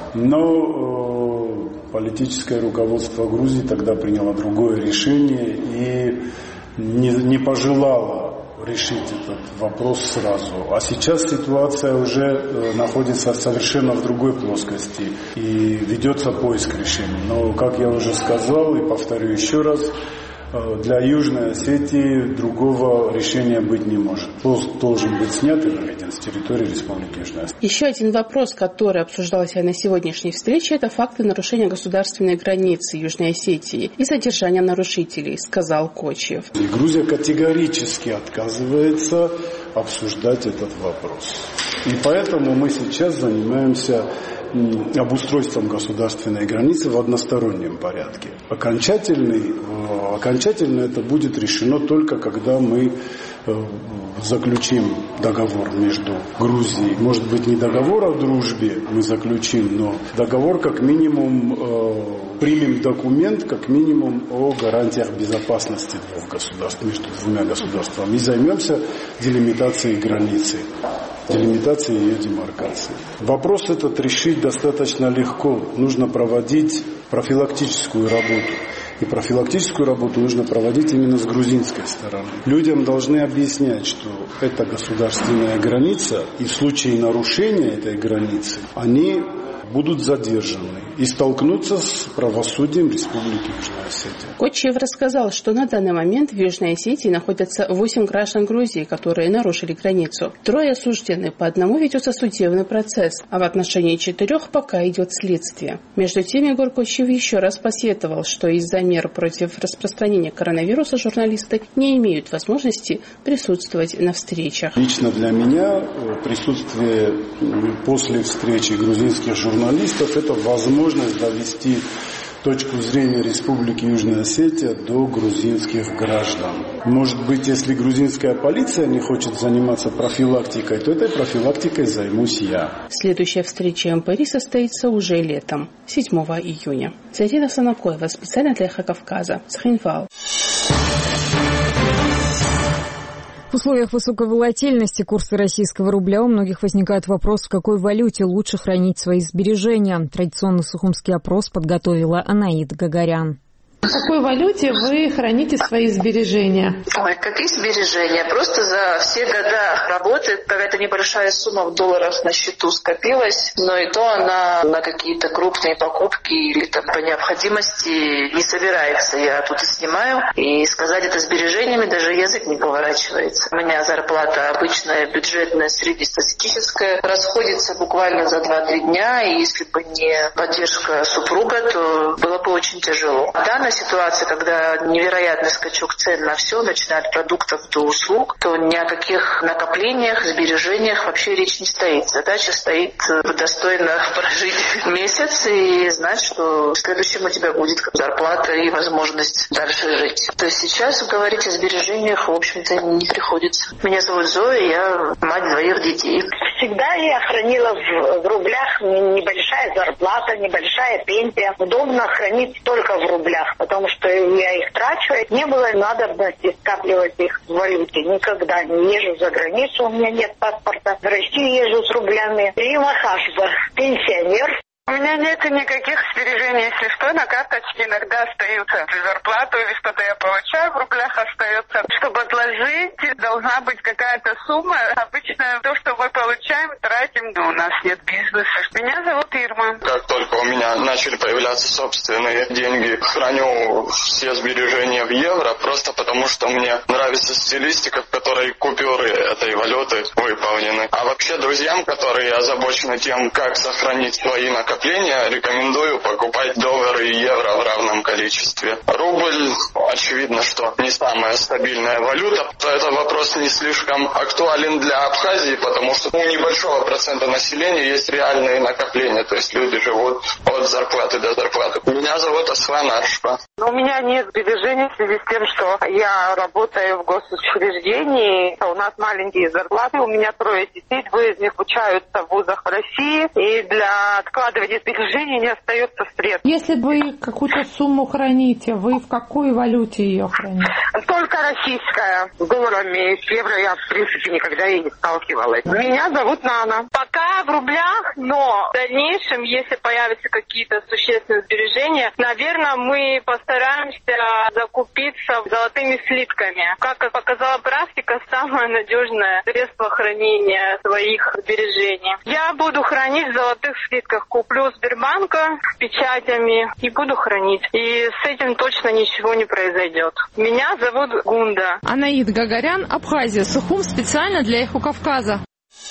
Но политическое руководство Грузии тогда приняло другое решение и не пожелала решить этот вопрос сразу. А сейчас ситуация уже находится совершенно в другой плоскости и ведется поиск решений. Но, как я уже сказал и повторю еще раз, для Южной Осетии другого решения быть не может. Пост должен быть снят и выведен с территории Республики Южная Осетия. Еще один вопрос, который обсуждался на сегодняшней встрече, это факты нарушения государственной границы Южной Осетии и задержания нарушителей, сказал Кочиев. И Грузия категорически отказывается обсуждать этот вопрос. И поэтому мы сейчас занимаемся обустройством государственной границы в одностороннем порядке. Окончательно это будет решено только когда мы заключим договор между Грузией. Может быть, не договор о дружбе мы заключим, но договор как минимум, примем документ как минимум о гарантиях безопасности двух государств, между двумя государствами. И займемся делимитацией границы, делимитацией ее демаркации. Вопрос этот решить достаточно легко. Нужно проводить профилактическую работу. И профилактическую работу нужно проводить именно с грузинской стороны. Людям должны объяснять, что это государственная граница, и в случае нарушения этой границы они будут задержаны и столкнутся с правосудием Республики Южная Осетия. Кочиев рассказал, что на данный момент в Южной Осетии находятся 8 граждан Грузии, которые нарушили границу. 3 осуждены, по одному ведется судебный процесс, а в отношении 4 пока идет следствие. Между тем, Егор Кочиев еще раз посетовал, что из-за мер против распространения коронавируса журналисты не имеют возможности присутствовать на встречах. Лично для меня присутствие после встречи грузинских журналистов – это возможность довести точку зрения Республики Южная Осетия до грузинских граждан. Может быть, если грузинская полиция не хочет заниматься профилактикой, то этой профилактикой займусь я. Следующая встреча МПРИ состоится уже летом, 7 июня. Зарина Санакоева, специально для Эхо Кавказа, Цхинвал. В условиях высокой волатильности курса российского рубля у многих возникает вопрос, в какой валюте лучше хранить свои сбережения. Традиционный сухумский опрос подготовила Анаида Гагарян. В какой валюте вы храните свои сбережения? Ой, какие сбережения? Просто за все года работы какая-то небольшая сумма в долларах на счету скопилась, но и то она на какие-то крупные покупки или там по необходимости не собирается. Я тут и снимаю, и сказать это сбережениями даже язык не поворачивается. У меня зарплата обычная, бюджетная, среднестатистическая, расходится буквально за 2-3 дня, и если бы не поддержка супруга, то было бы очень тяжело. Данная ситуация, когда невероятный скачок цен на все, начиная от продуктов до услуг, то ни о каких накоплениях, сбережениях вообще речь не стоит. Задача стоит достойно прожить месяц и знать, что в следующем у тебя будет зарплата и возможность дальше жить. То есть сейчас говорить о сбережениях, в общем-то, не приходится. Меня зовут Зоя, я мать 2 детей. Всегда я хранила в рублях, небольшая зарплата, небольшая пенсия. Удобно хранить только в рублях, потому что я их трачу. Не было надобности скапливать их в валюте. Никогда не езжу за границу, у меня нет паспорта. В России езжу с рублями. Рима Хашба, пенсионер. У меня нет никаких сбережений, если что, на карточке иногда остаются. Зарплату или что-то я получаю, в рублях остается. Чтобы отложить, должна быть какая-то сумма. Обычно то, что мы получаем, тратим. У нас нет бизнеса. Меня зовут Ирма. Как только у меня начали появляться собственные деньги, храню все сбережения в евро, просто потому что мне нравится стилистика, в которой купюры этой валюты выполнены. А вообще друзьям, которые озабочены тем, как сохранить свои накопления, рекомендую покупать доллары и евро в равном количестве. Рубль, очевидно, что не самая стабильная валюта. Этот вопрос не слишком актуален для Абхазии, потому что у небольшого процента населения есть реальные накопления, то есть люди живут от зарплаты до зарплаты. Меня зовут Аслан Аршпа. У меня нет сбережений в связи с тем, что я работаю в госучреждении. У нас маленькие зарплаты, у меня 3 детей, 2 из них учатся в вузах в России, и для откладывания сбережений не остается средств. Если вы какую-то сумму храните, вы в какой валюте ее храните? Только российская. С долларами, с евро я, в принципе, никогда и не сталкивалась. Меня зовут Нана. Пока в рублях, но в дальнейшем, если появятся какие-то существенные сбережения, наверное, мы постараемся закупиться золотыми слитками. Как показала практика, самое надежное средство хранения своих сбережений. Я буду хранить в золотых слитках. Куплю Сбербанка с печатями и буду хранить. И с этим точно ничего не произойдет. Меня зовут Гунда. Анаид Гагарян, Абхазия, Сухум, специально для «Эхо Кавказа».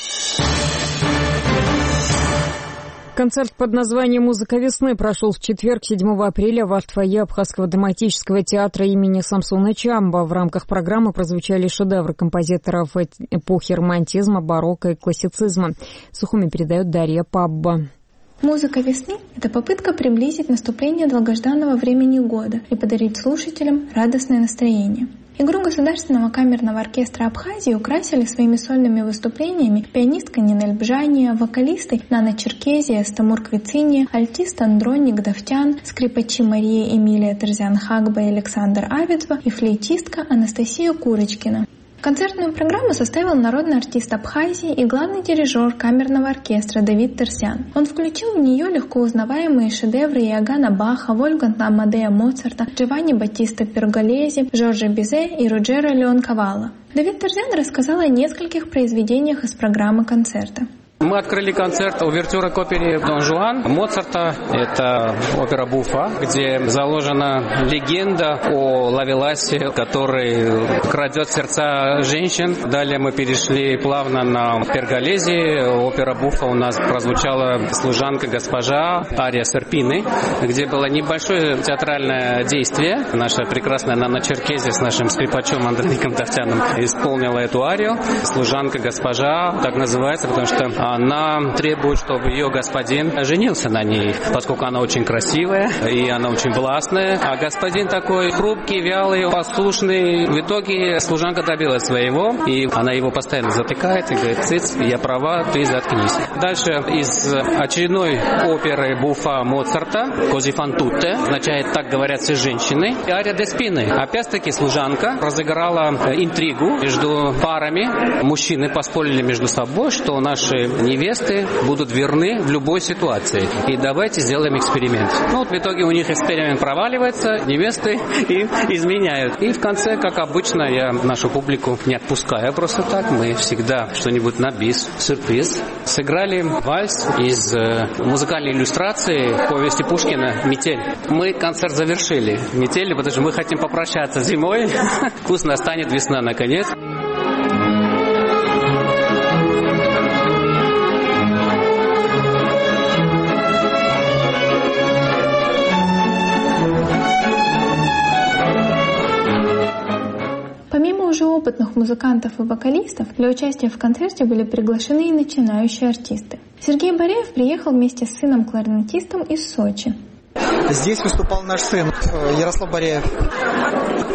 Концерт под названием «Музыка весны» прошел в четверг, 7 апреля, в арт-фойе Абхазского драматического театра имени Самсуна Чамба. В рамках программы прозвучали шедевры композиторов эпохи романтизма, барокко и классицизма. Сухуми передает Дарья Пабба. «Музыка весны» — это попытка приблизить наступление долгожданного времени года и подарить слушателям радостное настроение. Игру Государственного камерного оркестра Абхазии украсили своими сольными выступлениями пианистка Нинель Бжания, вокалисты Нана Черкезия, Стамур Квициния, альтист Андроник Давтян, скрипачи Мария Эмилия Терзян-Хагба и Александр Авидва и флейтистка Анастасия Курочкина. Концертную программу составил народный артист Абхазии и главный дирижер камерного оркестра Давид Терсян. Он включил в нее легко узнаваемые шедевры Иоганна Баха, Вольфганга Амадея Моцарта, Джованни Баттиста Перголези, Жоржа Бизе и Руджера Леонкавала. Давид Терсян рассказал о нескольких произведениях из программы концерта. Мы открыли концерт увертюры к опере «Дон Жуан» Моцарта. Это опера буффа, где заложена легенда о Лавеласе, который крадет сердца женщин. Далее мы перешли плавно на Перголези. Опера буффа у нас прозвучала «Служанка госпожа», ария Серпины, где было небольшое театральное действие. Наша прекрасная Нана Черкезия с нашим скрипачом Андроником Давтяном исполнила эту арию. «Служанка госпожа» так называется, потому что она требует, чтобы ее господин женился на ней, поскольку она очень красивая и она очень властная. А господин такой хрупкий, вялый, послушный. В итоге служанка добилась своего, и она его постоянно затыкает и говорит: «Цыц, я права, ты заткнись». Дальше из очередной оперы буффа Моцарта «Кози фан тутте», означает «так говорят все женщины». И ария де спины. Опять-таки служанка разыграла интригу между парами. Мужчины поспорили между собой, что наши невесты будут верны в любой ситуации. И давайте сделаем эксперимент. Ну, вот в итоге у них эксперимент проваливается, невесты им изменяют. И в конце, как обычно, я нашу публику не отпускаю просто так. Мы всегда что-нибудь на бис, сюрприз. Сыграли вальс из музыкальной иллюстрации повести Пушкина «Метель». Мы концерт завершили «Метель», потому что мы хотим попрощаться зимой. Пусть настанет весна наконец. Помимо уже опытных музыкантов и вокалистов, для участия в концерте были приглашены и начинающие артисты. Сергей Бореев приехал вместе с сыном-кларнетистом из Сочи. Здесь выступал наш сын Ярослав Бореев.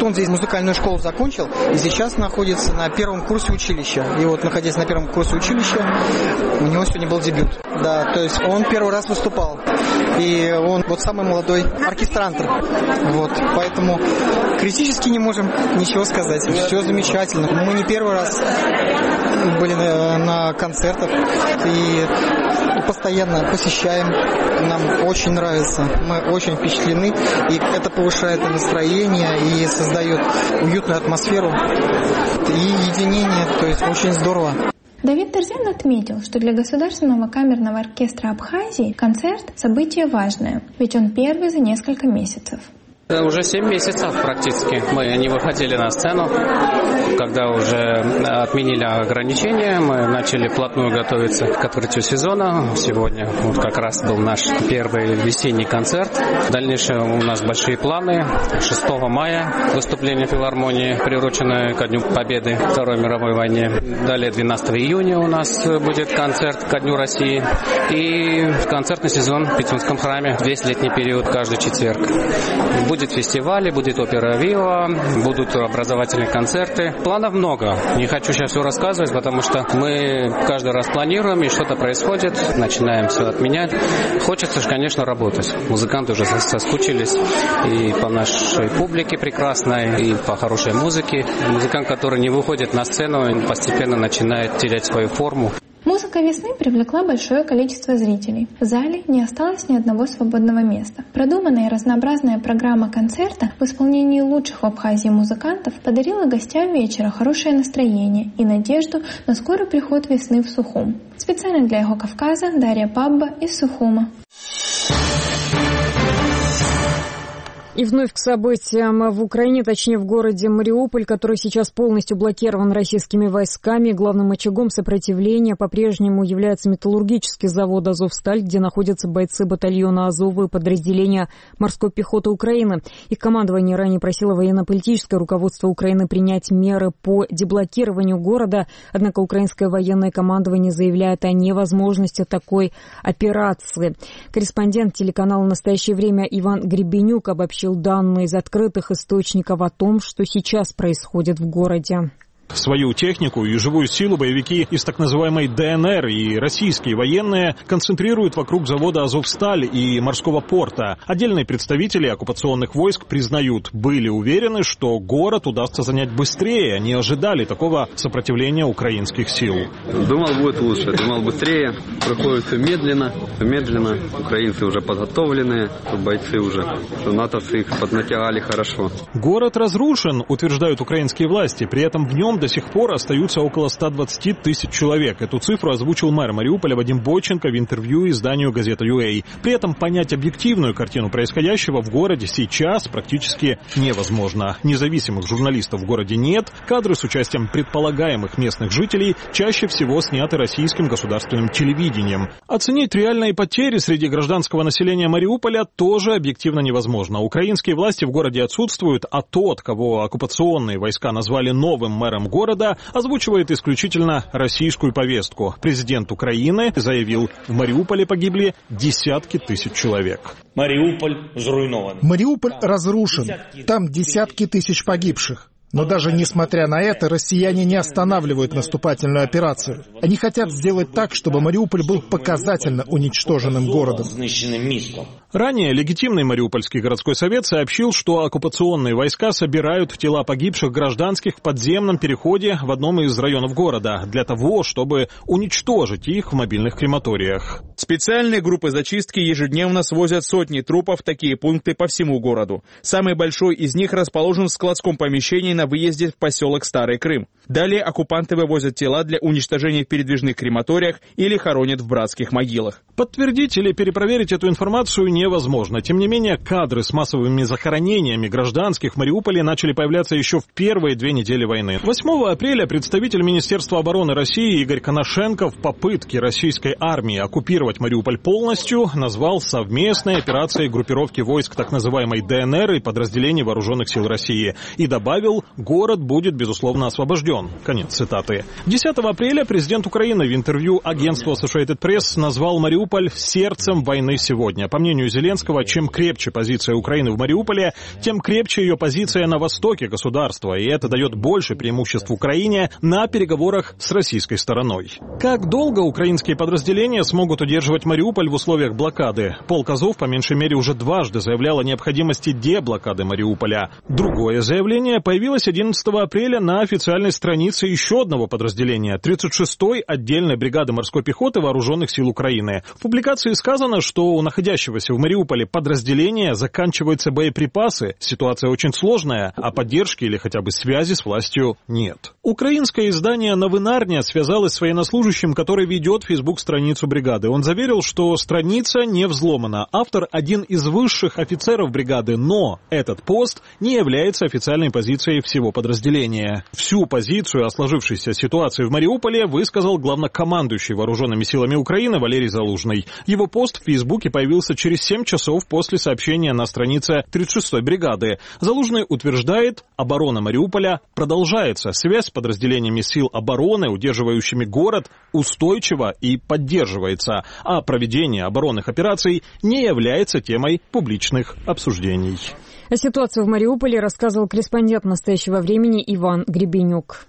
он здесь музыкальную школу закончил и сейчас находится на первом курсе училища. И вот, находясь на первом курсе училища, у него сегодня был дебют. Да, то есть он первый раз выступал. И он вот самый молодой оркестрантор. Вот, поэтому критически не можем ничего сказать. Все замечательно. Мы не первый раз были на концертах и постоянно посещаем. Нам очень нравится. Мы очень впечатлены. И это повышает настроение и создает уютную атмосферу и единение. То есть очень здорово. Давид Терзян отметил, что для Государственного камерного оркестра Абхазии концерт – событие важное, ведь он первый за несколько месяцев. Уже 7 месяцев практически мы не выходили на сцену. Когда уже отменили ограничения, мы начали вплотную готовиться к открытию сезона. Сегодня вот как раз был наш первый весенний концерт. В дальнейшем у нас большие планы. 6 мая выступление филармонии, приуроченное ко Дню Победы Второй мировой войне. Далее 12 июня у нас будет концерт ко Дню России. И концертный сезон в Пятигорском храме весь летний период, каждый четверг. Будет фестивали, будет опера «Вива», будут образовательные концерты. Планов много. Не хочу сейчас все рассказывать, потому что мы каждый раз планируем, и что-то происходит, начинаем все отменять. Хочется же, конечно, работать. Музыканты уже соскучились и по нашей публике прекрасной, и по хорошей музыке. Музыкант, который не выходит на сцену, постепенно начинает терять свою форму. Музыка весны привлекла большое количество зрителей. В зале не осталось ни одного свободного места. Продуманная и разнообразная программа концерта в исполнении лучших в Абхазии музыкантов подарила гостям вечера хорошее настроение и надежду на скорый приход весны в Сухум. Специально для Эхо Кавказа Дарья Пабба из Сухума. И вновь к событиям в Украине, точнее в городе Мариуполь, который сейчас полностью блокирован российскими войсками. Главным очагом сопротивления по-прежнему является металлургический завод «Азовсталь», где находятся бойцы батальона «Азова» и подразделения морской пехоты Украины. Их командование ранее просило военно-политическое руководство Украины принять меры по деблокированию города, однако украинское военное командование заявляет о невозможности такой операции. Корреспондент телеканала «Настоящее время» Иван Гребенюк обобщил данные из открытых источников о том, что сейчас происходит в городе. Свою технику и живую силу боевики из так называемой ДНР и российские военные концентрируют вокруг завода «Азовсталь» и морского порта. Отдельные представители оккупационных войск признают, были уверены, что город удастся занять быстрее, не ожидали такого сопротивления украинских сил. Думал, будет лучше, думал быстрее. Проходит все медленно. Украинцы уже подготовленные, бойцы уже, натовцы их поднатягали хорошо. Город разрушен, утверждают украинские власти, при этом в нем до сих пор остаются около 120 тысяч человек. Эту цифру озвучил мэр Мариуполя Вадим Бойченко в интервью изданию «Газета.ua». При этом понять объективную картину происходящего в городе сейчас практически невозможно. Независимых журналистов в городе нет. Кадры с участием предполагаемых местных жителей чаще всего сняты российским государственным телевидением. Оценить реальные потери среди гражданского населения Мариуполя тоже объективно невозможно. Украинские власти в городе отсутствуют, а тот, кого оккупационные войска назвали новым мэром города, озвучивает исключительно российскую повестку. Президент Украины заявил, в Мариуполе погибли десятки тысяч человек. Мариуполь зруйнован. Мариуполь разрушен. Там десятки тысяч погибших. Но даже несмотря на это, россияне не останавливают наступательную операцию. Они хотят сделать так, чтобы Мариуполь был показательно уничтоженным городом. Ранее легитимный Мариупольский городской совет сообщил, что оккупационные войска собирают тела погибших гражданских в подземном переходе в одном из районов города для того, чтобы уничтожить их в мобильных крематориях. Специальные группы зачистки ежедневно свозят сотни трупов в такие пункты по всему городу. Самый большой из них расположен в складском помещении на выезде в поселок Старый Крым. Далее оккупанты вывозят тела для уничтожения в передвижных крематориях или хоронят в братских могилах. Подтвердить или перепроверить эту информацию невозможно. Тем не менее, кадры с массовыми захоронениями гражданских в Мариуполе начали появляться еще в первые 2 недели войны. 8 апреля представитель Министерства обороны России Игорь Коношенко в попытке российской армии оккупировать Мариуполь полностью назвал совместной операцией группировки войск так называемой ДНР и подразделений вооруженных сил России и добавил город будет, безусловно, освобожден. Конец цитаты. 10 апреля президент Украины в интервью агентству Associated Press назвал Мариуполь сердцем войны сегодня. По мнению Зеленского, чем крепче позиция Украины в Мариуполе, тем крепче ее позиция на востоке государства, и это дает больше преимуществ Украине на переговорах с российской стороной. Как долго украинские подразделения смогут удерживать Мариуполь в условиях блокады? Полк Азов, по меньшей мере, уже дважды заявлял о необходимости деблокады Мариуполя. Другое заявление появилось 11 апреля на официальной странице еще одного подразделения – 36-й отдельной бригады морской пехоты Вооруженных сил Украины. В публикации сказано, что у находящегося в Мариуполе подразделения заканчиваются боеприпасы, ситуация очень сложная, а поддержки или хотя бы связи с властью нет. Украинское издание «Новинарня» связалось с военнослужащим, который ведет фейсбук-страницу бригады. Он заверил, что страница не взломана. Автор – один из высших офицеров бригады, но этот пост не является официальной позицией всего подразделения. Всю позицию о сложившейся ситуации в Мариуполе высказал главнокомандующий Вооруженными силами Украины Валерий Залужный. Его пост в Фейсбуке появился через 7 часов после сообщения на странице 36-й бригады. Залужный утверждает, оборона Мариуполя продолжается. Связь с подразделениями сил обороны, удерживающими город, устойчива и поддерживается, а проведение оборонных операций не является темой публичных обсуждений. О ситуации в Мариуполе рассказывал корреспондент «Настоящего времени» Иван Гребенюк.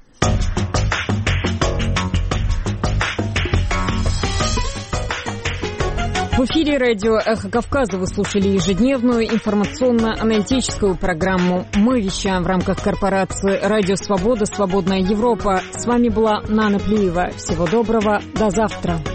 В эфире радио «Эхо Кавказа» вы слушали ежедневную информационно-аналитическую программу. Мы вещаем в рамках корпорации «Радио Свобода. Свободная Европа». С вами была Нана Плиева. Всего доброго. До завтра.